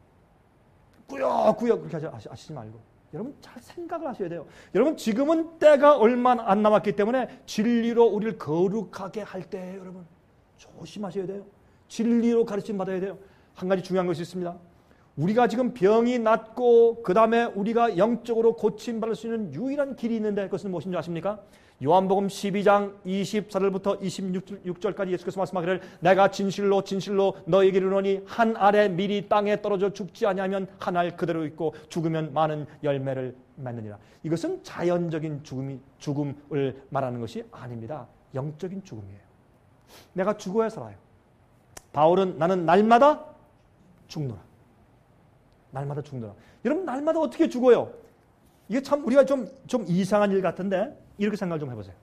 꾸역꾸역 그렇게 하시지 말고 여러분 잘 생각을 하셔야 돼요. 여러분 지금은 때가 얼마 안 남았기 때문에 진리로 우리를 거룩하게 할 때 여러분 조심하셔야 돼요. 진리로 가르침 받아야 돼요. 한 가지 중요한 것이 있습니다. 우리가 지금 병이 낫고 그 다음에 우리가 영적으로 고침받을 수 있는 유일한 길이 있는데 그것은 무엇인 줄 아십니까? 요한복음 12장 24절부터 26절까지 예수께서 말씀하기를 내가 진실로 진실로 너에게 이르노니 한 알에 밀이 땅에 떨어져 죽지 아니하면 한 알 그대로 있고 죽으면 많은 열매를 맺느니라. 이것은 자연적인 죽음을 말하는 것이 아닙니다. 영적인 죽음이에요. 내가 죽어야 살아요. 바울은 나는 날마다 죽노라. 날마다 죽노라. 여러분 날마다 어떻게 죽어요? 이게 참 우리가 좀 이상한 일 같은데 이렇게 생각을 좀 해보세요.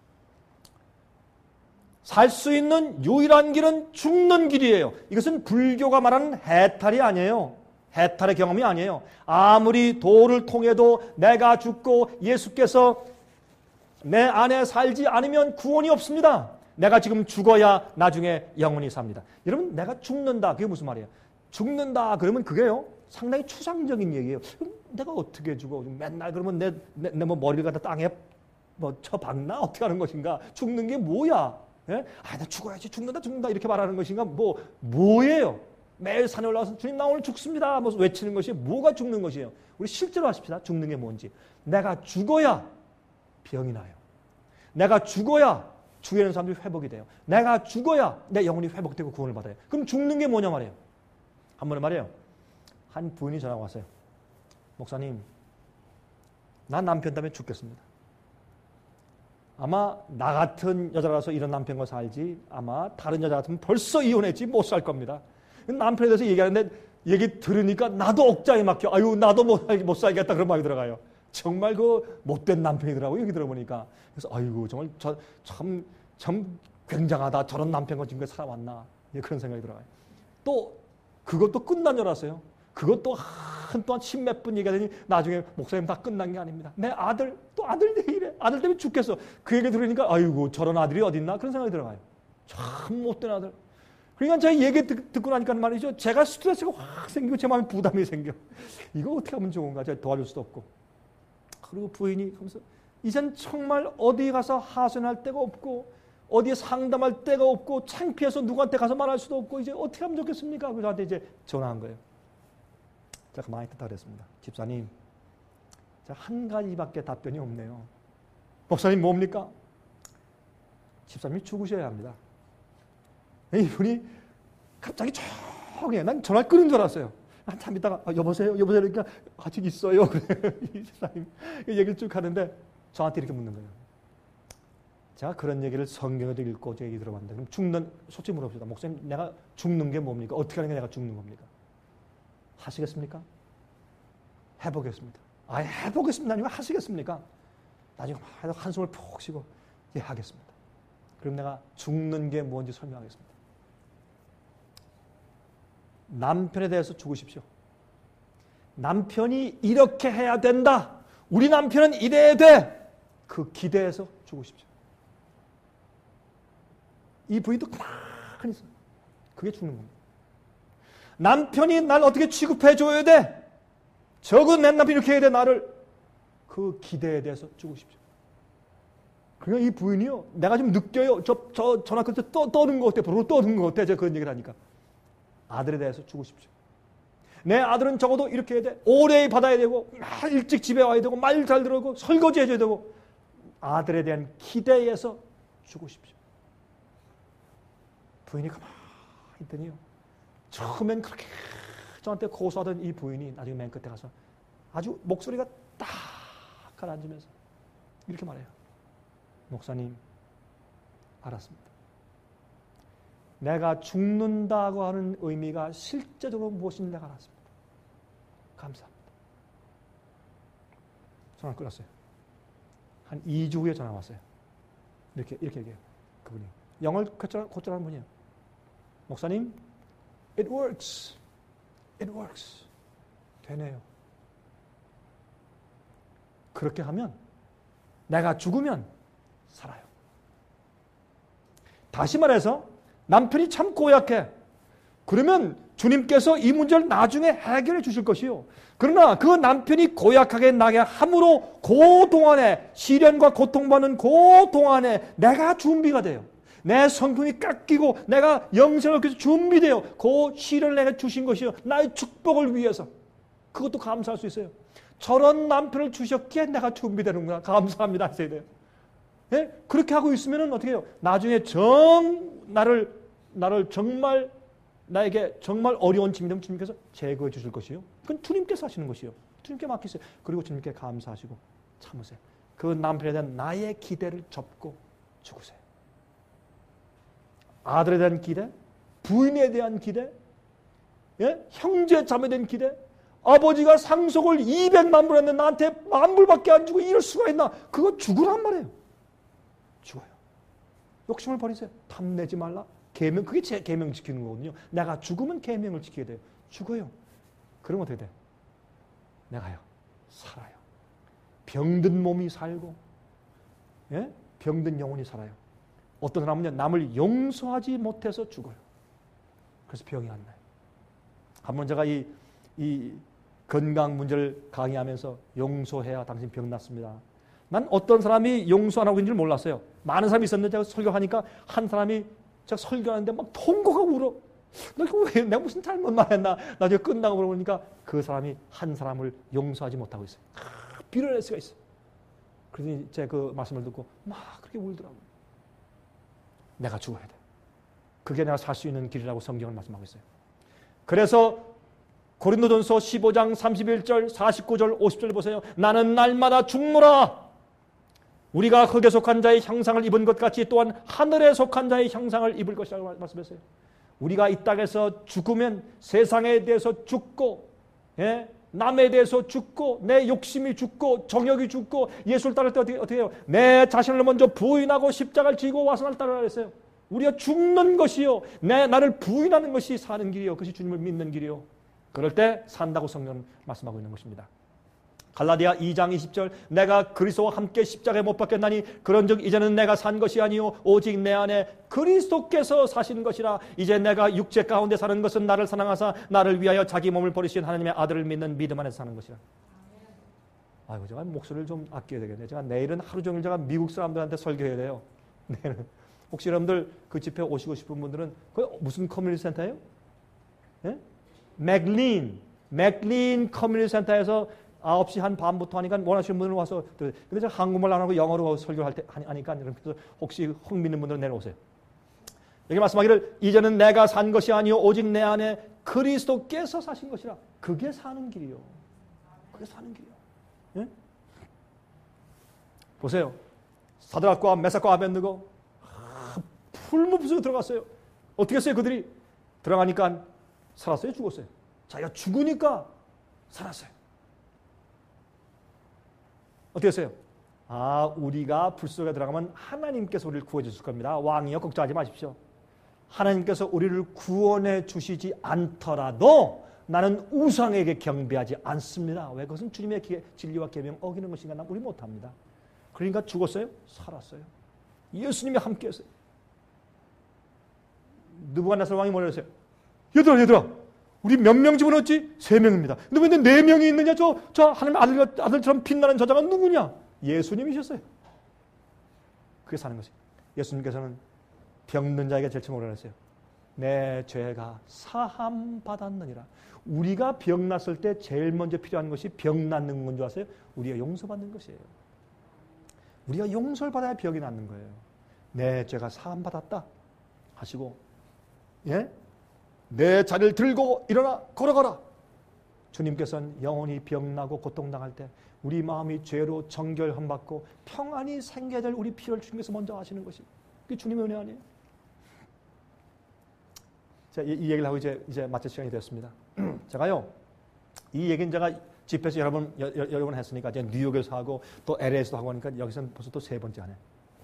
살 수 있는 유일한 길은 죽는 길이에요. 이것은 불교가 말하는 해탈이 아니에요. 해탈의 경험이 아니에요. 아무리 도를 통해도 내가 죽고 예수께서 내 안에 살지 않으면 구원이 없습니다. 내가 지금 죽어야 나중에 영원히 삽니다. 여러분 내가 죽는다. 그게 무슨 말이에요? 죽는다 그러면 그게요 상당히 추상적인 얘기예요. 내가 어떻게 죽어? 맨날 그러면 내 뭐 머리를 갖다 땅에 뭐 쳐박나? 어떻게 하는 것인가? 죽는 게 뭐야? 예? 나 죽어야지 죽는다 이렇게 말하는 것인가? 뭐예요? 매일 산에 올라가서 주님 나 오늘 죽습니다 뭐 외치는 것이 뭐가 죽는 것이에요? 우리 실제로 하십시다. 죽는 게 뭔지. 내가 죽어야 병이 나요. 내가 죽어야 주위에 있는 사람들이 회복이 돼요. 내가 죽어야 내 영혼이 회복되고 구원을 받아요. 그럼 죽는 게 뭐냐 말이에요. 한 번에 말이에요. 한 부인이 전화가 왔어요. 목사님, 난 남편 때문에 죽겠습니다. 아마 나 같은 여자라서 이런 남편과 살지 아마 다른 여자 같으면 벌써 이혼했지 못 살 겁니다. 남편에 대해서 얘기하는데 얘기 들으니까 나도 억장이 막혀. 아유 나도 못 살겠다 그런 마음이 들어가요. 정말 그 못된 남편이더라고요. 얘기 들어보니까. 그래서 아이고 정말 참 굉장하다. 저런 남편과 지금까지 살아왔나. 그런 생각이 들어가요. 또 그것도 끝난 줄 알았어요. 그것도 한동안 십몇 분 얘기하더니 나중에 목사님 다 끝난 게 아닙니다. 내 아들 내 이래. 아들 때문에 죽겠어. 그 얘기 들으니까 아이고 저런 아들이 어딨나 그런 생각이 들어가요. 참 못된 아들. 그러니까 제가 얘기 듣고 나니까 말이죠. 제가 스트레스가 확 생기고 제 마음에 부담이 생겨. 이거 어떻게 하면 좋은가. 제가 도와줄 수도 없고. 그리고 부인이 하면서 이젠 정말 어디 가서 하소연할 데가 없고 어디에 상담할 데가 없고 창피해서 누구한테 가서 말할 수도 없고 이제 어떻게 하면 좋겠습니까? 그래서 저한테 이제 전화한 거예요. 제가 가만히 듣다 그랬습니다. 집사님, 제가 한 가지밖에 답변이 없네요. 목사님 뭡니까? 집사님이 죽으셔야 합니다. 이분이 갑자기 조용해. 난 전화를 끊은 줄 알았어요. 한참 있다가 여보세요? 그러니까 아직 있어요. 그래. 이 집사님 얘기를 쭉 하는데 저한테 이렇게 묻는 거예요. 제가 그런 얘기를 성경에도 읽고 제 얘기 들어봤는데 그럼 솔직히 물어봅시다. 목사님 내가 죽는 게 뭡니까? 어떻게 하는 게 내가 죽는 겁니까? 하시겠습니까? 해보겠습니다. 해보겠습니다. 아니면 하시겠습니까? 나중에 한숨을 푹 쉬고 예 하겠습니다. 그럼 내가 죽는 게 뭔지 설명하겠습니다. 남편에 대해서 죽으십시오. 남편이 이렇게 해야 된다. 우리 남편은 이래야 돼. 그 기대에서 죽으십시오. 이 부인도 가만히 있어요. 그게 죽는 겁니다. 남편이 날 어떻게 취급해줘야 돼. 적은 내 남편이 이렇게 해야 돼 나를. 그 기대에 대해서 죽으십시오. 그러니까 이 부인이요. 내가 좀 느껴요. 저 전화 끊을 때 떠는 것 같아. 부르르 떠는 것 같아. 제가 그런 얘기를 하니까. 아들에 대해서 죽으십시오. 내 아들은 적어도 이렇게 해야 돼. 오래 받아야 되고 일찍 집에 와야 되고 말 잘 들어고 설거지 해줘야 되고 아들에 대한 기대에서 주고 싶죠. 부인이 가만히 있더니요. 처음엔 그렇게 저한테 고소하던 이 부인이 나중에 맨 끝에 가서 아주 목소리가 딱 가라앉으면서 이렇게 말해요. 목사님, 알았습니다. 내가 죽는다고 하는 의미가 실제적으로 무엇인지 내가 알았습니다. 감사합니다. 전화 끊었어요. 한 2주 후에 전화 왔어요. 이렇게 얘기해요. 그분이. 영어를 곧잘하는 분이에요. 목사님, it works. It works. 되네요. 그렇게 하면 내가 죽으면 살아요. 다시 말해서 남편이 참 고약해. 그러면 주님께서 이 문제를 나중에 해결해 주실 것이요. 그러나 그 남편이 고약하게 나게 함으로 그 동안에 시련과 고통받는 그 동안에 내가 준비가 돼요. 내 성품이 깎이고 내가 영생을 위해서 준비돼요. 그 시련을 내가 주신 것이요. 나의 축복을 위해서. 그것도 감사할 수 있어요. 저런 남편을 주셨기에 내가 준비되는구나. 감사합니다. 하셔야 돼요. 예? 그렇게 하고 있으면 어떻게 해요? 나중에 나를 정말 나에게 정말 어려운 짐이 되면 주님께서 제거해 주실 것이요. 그건 주님께서 하시는 것이요. 주님께 맡기세요. 그리고 주님께 감사하시고 참으세요. 그 남편에 대한 나의 기대를 접고 죽으세요. 아들에 대한 기대, 부인에 대한 기대, 예? 형제 자매에 대한 기대, 아버지가 상속을 200만 불 했는데 나한테 10,000불밖에 안 주고 이럴 수가 있나? 그거 죽으란 말이에요. 죽어요. 욕심을 버리세요. 탐내지 말라. 계명, 그게 제 계명 지키는 거거든요. 내가 죽으면 계명을 지켜야 돼요. 죽어요. 그러면 어떻게 돼요? 내가요, 살아요. 병든 몸이 살고, 예? 병든 영혼이 살아요. 어떤 사람은요, 남을 용서하지 못해서 죽어요. 그래서 병이 안 나요. 한번 제가 이 건강 문제를 강의하면서 용서해야 당신 병 낫습니다. 난 어떤 사람이 용서 안 하고 있는 줄 몰랐어요. 많은 사람이 있었는데 제가 설교하니까 한 사람이 제가 설교하는데 막 통곡하고 울어. 내가 무슨 잘못만 했나? 나중에 끝나고 물어보니까 그 사람이 한 사람을 용서하지 못하고 있어요. 빌어낼 수가 있어요. 그러더니 제가 그 말씀을 듣고 막 그렇게 울더라고요. 내가 죽어야 돼. 그게 내가 살 수 있는 길이라고 성경을 말씀하고 있어요. 그래서 고린도전서 15장 31절, 49절, 50절 보세요. 나는 날마다 죽노라. 우리가 흙에 속한 자의 형상을 입은 것 같이 또한 하늘에 속한 자의 형상을 입을 것이라고 말씀했어요. 우리가 이 땅에서 죽으면 세상에 대해서 죽고, 예? 남에 대해서 죽고, 내 욕심이 죽고, 정욕이 죽고, 예수를 따를 때 어떻게 해요? 내 자신을 먼저 부인하고 십자가를 지고 와서 날 따르라 그랬어요. 우리가 죽는 것이요, 나를 부인하는 것이 사는 길이요, 그것이 주님을 믿는 길이요. 그럴 때 산다고 성경은 말씀하고 있는 것입니다. 갈라디아 2장 20절, 내가 그리스도와 함께 십자가에 못 박혔나니 그런즉 이제는 내가 산 것이 아니요 오직 내 안에 그리스도께서 사신 것이라. 이제 내가 육체 가운데 사는 것은 나를 사랑하사 나를 위하여 자기 몸을 버리신 하나님의 아들을 믿는 믿음 안에서 사는 것이라. 아이고, 제가 목소리를 좀 아껴야 되겠네요. 제가 내일은 하루 종일 제가 미국 사람들한테 설교해야 돼요. 내일은. 혹시 여러분들 그 집회 오시고 싶은 분들은 그 무슨 커뮤니티 센터예요? 예? 맥린 커뮤니티 센터에서 9시 한 반부터 하니까 원하시는 분들 와서, 근데 제가 한국말 안 하고 영어로 설교할 때 하니까 여러분들 혹시 흥미있는 분들은 내려오세요. 여기 말씀하기를 이제는 내가 산 것이 아니요 오직 내 안에 그리스도께서 사신 것이라. 그게 사는 길이요. 그게 사는 길이요. 예? 보세요. 사드락과 메삭과 아벤느고 풀무불속에 들어갔어요. 어떻게 했어요? 그들이 들어가니까 살았어요? 죽었어요? 자기가 죽으니까 살았어요. 어떻게 했어요? 우리가 불속에 들어가면 하나님께서 우리를 구해 주실 겁니다. 왕이요, 걱정하지 마십시오. 하나님께서 우리를 구원해 주시지 않더라도 나는 우상에게 경배하지 않습니다. 왜? 그것은 주님의 진리와 계명 어기는 것인가? 우리 못합니다. 그러니까 죽었어요? 살았어요. 예수님이 함께했어요. 느부갓네살 왕이 뭐라 그랬어요? 얘들아, 우리 몇 명 집어넣었지? 3명입니다. 근데 왜 4명이 있느냐? 저 하나님 아들처럼 빛나는 저자가 누구냐? 예수님이셨어요. 그게 사는 것이에요. 예수님께서는 병든 자에게 제일 처음 오라 그랬어요. 내 죄가 사함 받았느니라. 우리가 병 났을 때 제일 먼저 필요한 것이 병 낫는 건 줄 아세요? 우리가 용서받는 것이에요. 우리가 용서를 받아야 병이 낫는 거예요. 내 죄가 사함 받았다 하시고, 예? 내 자리를 들고 일어나 걸어가라. 주님께서는 영원히 병나고 고통당할 때 우리 마음이 죄로 정결함 받고 평안이 생겨야 될 우리 필요를 주님께서 먼저 하시는 것이, 그게 주님의 은혜 아니에요? 자, 이 얘기를 하고 이제 마칠 시간이 됐습니다. 제가요, 이 얘기는 제가 집회에서 여러 번 했으니까, 이제 뉴욕에서 하고 또 LA에서도 하고 하니까 여기서는 벌써 또 3번째 하네.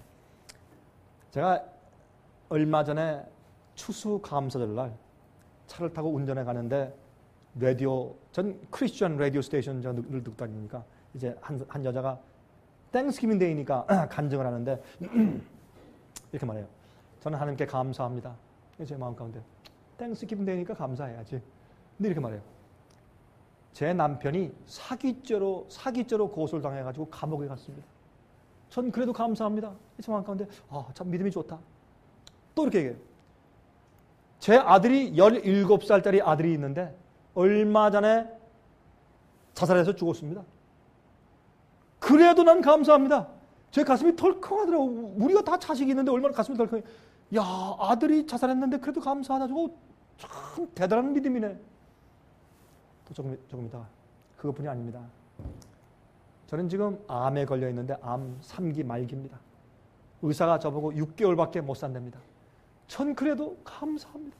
제가 얼마 전에 추수감사절 날 차를 타고 운전해 가는데 전 크리스천 라디오 스테이션 늘 듣고 다니니까 이제 한 여자가 땡스기빙 데이니까 간증을 하는데 이렇게 말해요. 저는 하나님께 감사합니다. 제 마음 가운데 땡스기빙 데이니까 감사해야지. 근데 이렇게 말해요. 제 남편이 사기죄로 고소를 당해가지고 감옥에 갔습니다. 전 그래도 감사합니다. 제 마음 가운데 참 믿음이 좋다. 또 이렇게 얘기해요. 제 아들이 17살짜리 아들이 있는데 얼마 전에 자살해서 죽었습니다. 그래도 난 감사합니다. 제 가슴이 덜컹하더라고. 우리가 다 자식이 있는데 얼마나 가슴이 덜컹해. 야, 아들이 자살했는데 그래도 감사하다. 저거 참 대단한 믿음이네. 또 조금 있다가 그것뿐이 아닙니다. 저는 지금 암에 걸려 있는데 암 3기 말기입니다. 의사가 저보고 6개월밖에 못 산답니다. 전 그래도 감사합니다.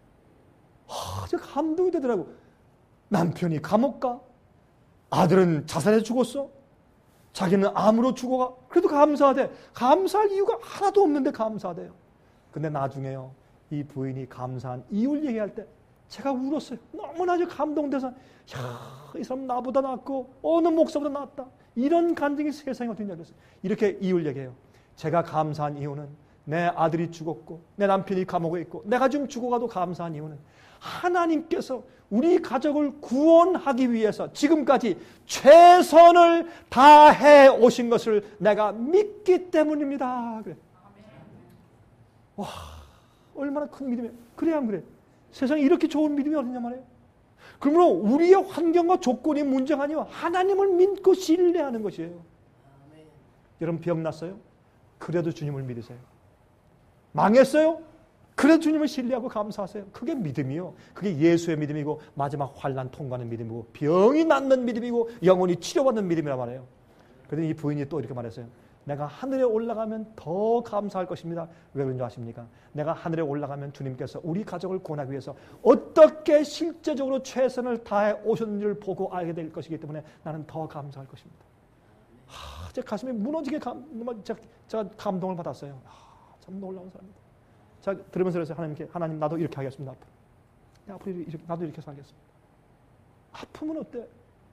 저 감동이 되더라고. 남편이 감옥 가, 아들은 자살해 죽었어, 자기는 암으로 죽어가. 그래도 감사하대. 감사할 이유가 하나도 없는데 감사하대요. 근데 나중에요, 이 부인이 감사한 이유를 얘기할 때 제가 울었어요. 너무나 감동돼서, 이 사람 나보다 낫고 어느 목사보다 낫다. 이런 간증이 세상에 어디 있냐 그랬어요. 이렇게 이유를 얘기해요. 제가 감사한 이유는 내 아들이 죽었고 내 남편이 감옥에 있고 내가 지금 죽어가도 감사한 이유는 하나님께서 우리 가족을 구원하기 위해서 지금까지 최선을 다해 오신 것을 내가 믿기 때문입니다. 그래. 와, 얼마나 큰 믿음이에요. 그래 안 그래? 세상에 이렇게 좋은 믿음이 어딨냐 말이에요. 그러므로 우리의 환경과 조건이 문제가 아니라 하나님을 믿고 신뢰하는 것이에요. 여러분 병 났어요? 그래도 주님을 믿으세요. 망했어요? 그래도 주님을 신뢰하고 감사하세요. 그게 믿음이요. 그게 예수의 믿음이고 마지막 환난 통과하는 믿음이고 병이 낫는 믿음이고 영원히 치료받는 믿음이란 말이에요. 그런데 이 부인이 또 이렇게 말했어요. 내가 하늘에 올라가면 더 감사할 것입니다. 왜 그런지 아십니까? 내가 하늘에 올라가면 주님께서 우리 가족을 구원하기 위해서 어떻게 실제적으로 최선을 다해 오셨는지를 보고 알게 될 것이기 때문에 나는 더 감사할 것입니다. 제 가슴이 무너지게 제가 감동을 받았어요. 참 놀라운 사람입니다. 자, 들으면서 그래서 하나님께, 하나님 나도 이렇게 하겠습니다. 앞으로 나도 이렇게 살겠습니다. 아프면 어때?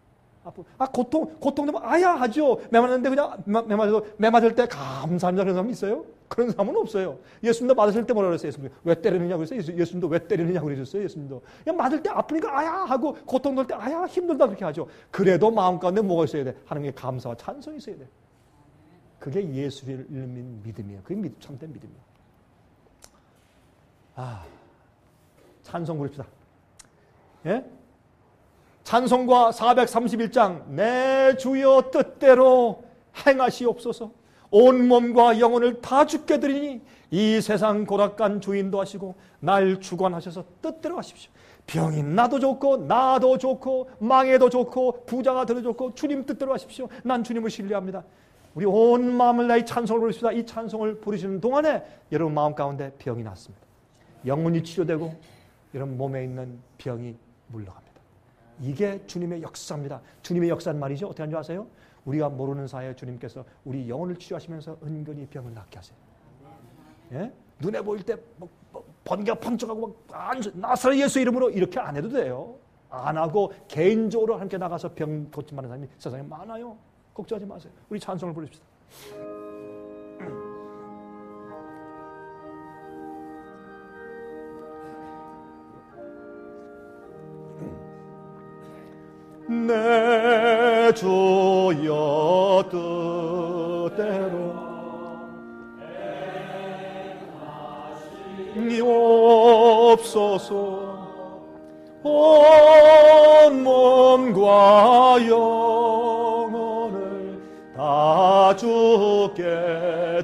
고통되면 아야 하죠. 매 맞는데 그냥 매 맞을 때 감사합니다 그런 사람 있어요? 그런 사람은 없어요. 예수님도 맞으실 때 뭐라 그랬어요? 예수님 왜 때리느냐 그랬어요? 예수님도 왜 때리느냐 그러셨어요? 예수님도 그냥 맞을 때 아프니까 아야 하고 고통될 때 아야 힘들다 그렇게 하죠. 그래도 마음 가운데 뭐가 있어야 돼? 하나님께 감사와 찬송이 있어야 돼. 그게 예수를 믿는 믿음이에요. 그게 참된 믿음이에요. 찬송 부릅시다. 예? 찬송가 431장 내 주여 뜻대로 행하시옵소서. 온 몸과 영혼을 다 주께 드리니 이 세상 고락간 주인도 하시고 날 주관하셔서 뜻대로 하십시오. 병이 나도 좋고 나도 좋고 망해도 좋고 부자가 되도 좋고 주님 뜻대로 하십시오. 난 주님을 신뢰합니다. 우리 온 마음을 다해 찬송을 부릅시다. 이 찬송을 부르시는 동안에 여러분 마음 가운데 병이 났습니다. 영혼이 치료되고 여러분 몸에 있는 병이 물러갑니다. 이게 주님의 역사입니다. 주님의 역사는 말이죠. 어떻게 하는지 아세요? 우리가 모르는 사이에 주님께서 우리 영혼을 치료하시면서 은근히 병을 낫게 하세요. 예? 눈에 보일 때 번개가 펑쩍하고 나사렛 예수 이름으로 이렇게 안 해도 돼요. 안 하고 개인적으로 함께 나가서 병 고침하는 사람이 세상에 많아요. 걱정하지 마세요. 우리 찬송을 부릅시다. 내 주여 뜻대로 주시옵소서. 온 몸과 영혼을 다 주께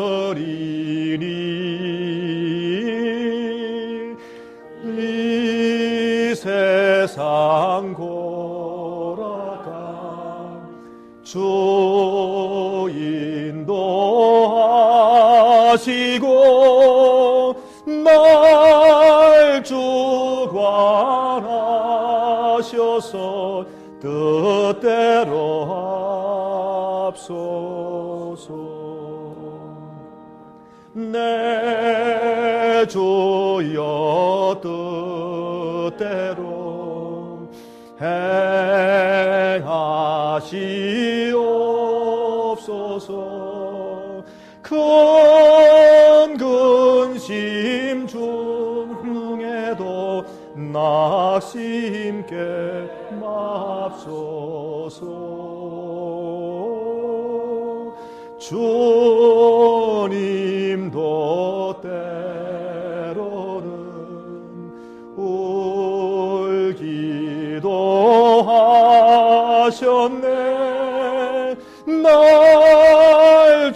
드리니 이 세상 고라가 주 인도하시고 날 주관하셔서 뜻대로 합소서. 내 주여 뜻대로 행하시옵소서. 큰 근심 중에도 낙심께 맙소서. 주님도 때로는 울기도 하셨네. 날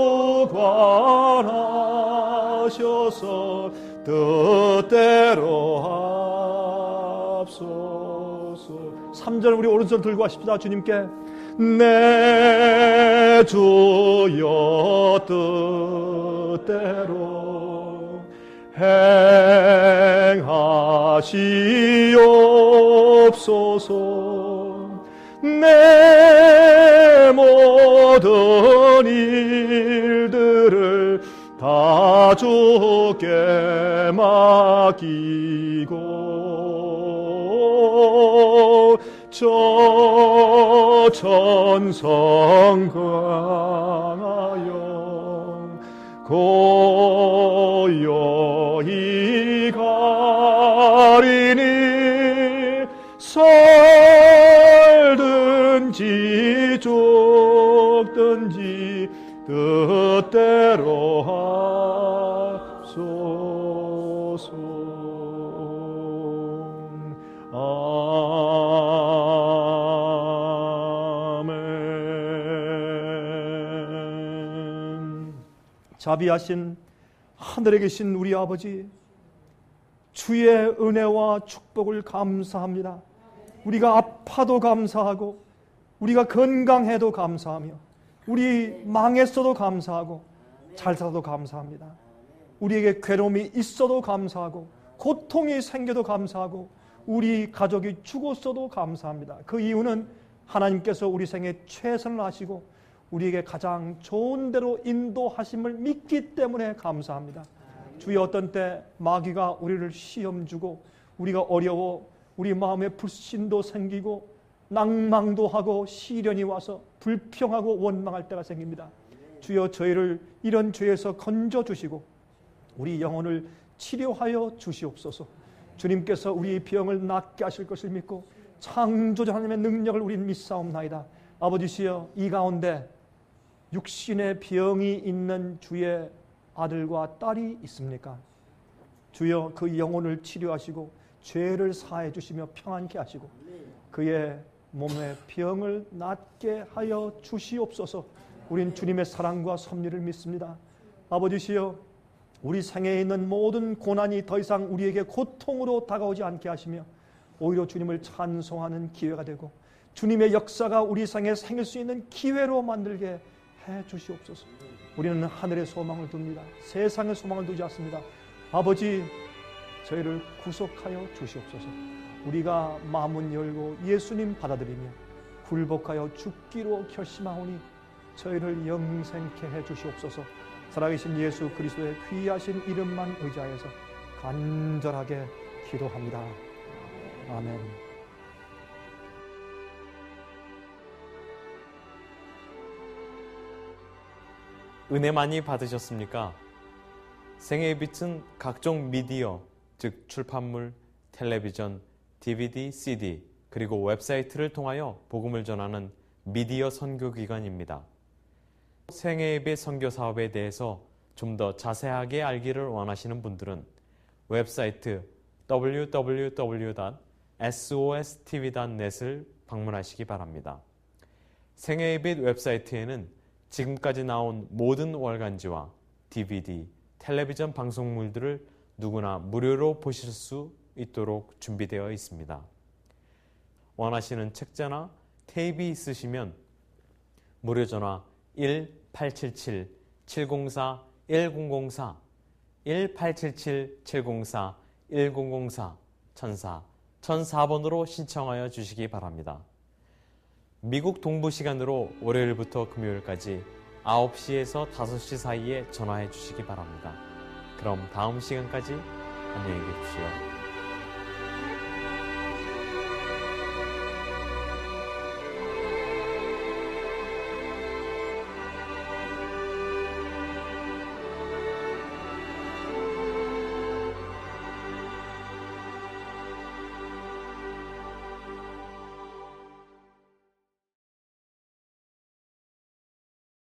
주관하셔서 뜻대로 합소서. 3절 우리 오른손 들고 하십시다. 주님께 내 주여 뜻대로 행하시옵소서. 내 모든 일들을 다 주께 맡기고 저 천성 강하여 고요히 가리니 살든지 죽든지 뜻대로 합소서. 아멘. 자비하신 하늘에 계신 우리 아버지, 주의 은혜와 축복을 감사합니다. 우리가 아파도 감사하고 우리가 건강해도 감사하며 우리 망했어도 감사하고 잘 살아도 감사합니다. 우리에게 괴로움이 있어도 감사하고 고통이 생겨도 감사하고 우리 가족이 죽었어도 감사합니다. 그 이유는 하나님께서 우리 생에 최선을 하시고 우리에게 가장 좋은 대로 인도하심을 믿기 때문에 감사합니다. 주여, 어떤 때 마귀가 우리를 시험 주고 우리가 어려워 우리 마음에 불신도 생기고 낭망도 하고 시련이 와서 불평하고 원망할 때가 생깁니다. 주여, 저희를 이런 죄에서 건져주시고 우리 영혼을 치료하여 주시옵소서. 주님께서 우리 병을 낫게 하실 것을 믿고 창조자 하나님의 능력을 우리는 믿사옵나이다. 아버지시여, 이 가운데 육신의 병이 있는 주의 아들과 딸이 있습니까? 주여, 그 영혼을 치료하시고 죄를 사해 주시며 평안케 하시고 그의 몸의 병을 낫게 하여 주시옵소서. 우린 주님의 사랑과 섭리를 믿습니다. 아버지시여, 우리 생에 있는 모든 고난이 더 이상 우리에게 고통으로 다가오지 않게 하시며 오히려 주님을 찬송하는 기회가 되고 주님의 역사가 우리 생에 생길 수 있는 기회로 만들게 해 주시옵소서. 우리는 하늘의 소망을 둡니다. 세상의 소망을 두지 않습니다. 아버지, 저희를 구속하여 주시옵소서. 우리가 마음을 열고 예수님 받아들이며 굴복하여 죽기로 결심하오니 저희를 영생케 해 주시옵소서. 살아계신 예수 그리스도의 귀하신 이름만 의지하여서 간절하게 기도합니다. 아멘. 은혜 많이 받으셨습니까? 생애의 빛은 각종 미디어, 즉 출판물, 텔레비전, DVD, CD, 그리고 웹사이트를 통하여 복음을 전하는 미디어 선교기관입니다. 생애의 빛 선교 사업에 대해서 좀 더 자세하게 알기를 원하시는 분들은 웹사이트 www.sostv.net을 방문하시기 바랍니다. 생애의 빛 웹사이트에는 지금까지 나온 모든 월간지와 DVD, 텔레비전 방송물들을 누구나 무료로 보실 수 있도록 준비되어 있습니다. 원하시는 책자나 테이프 있으시면 무료 전화 1877-704-1004, 1877-704-1004, 1004번으로 신청하여 주시기 바랍니다. 미국 동부 시간으로 월요일부터 금요일까지 9시에서 5시 사이에 전화해 주시기 바랍니다. 그럼 다음 시간까지 안녕히 계십시오.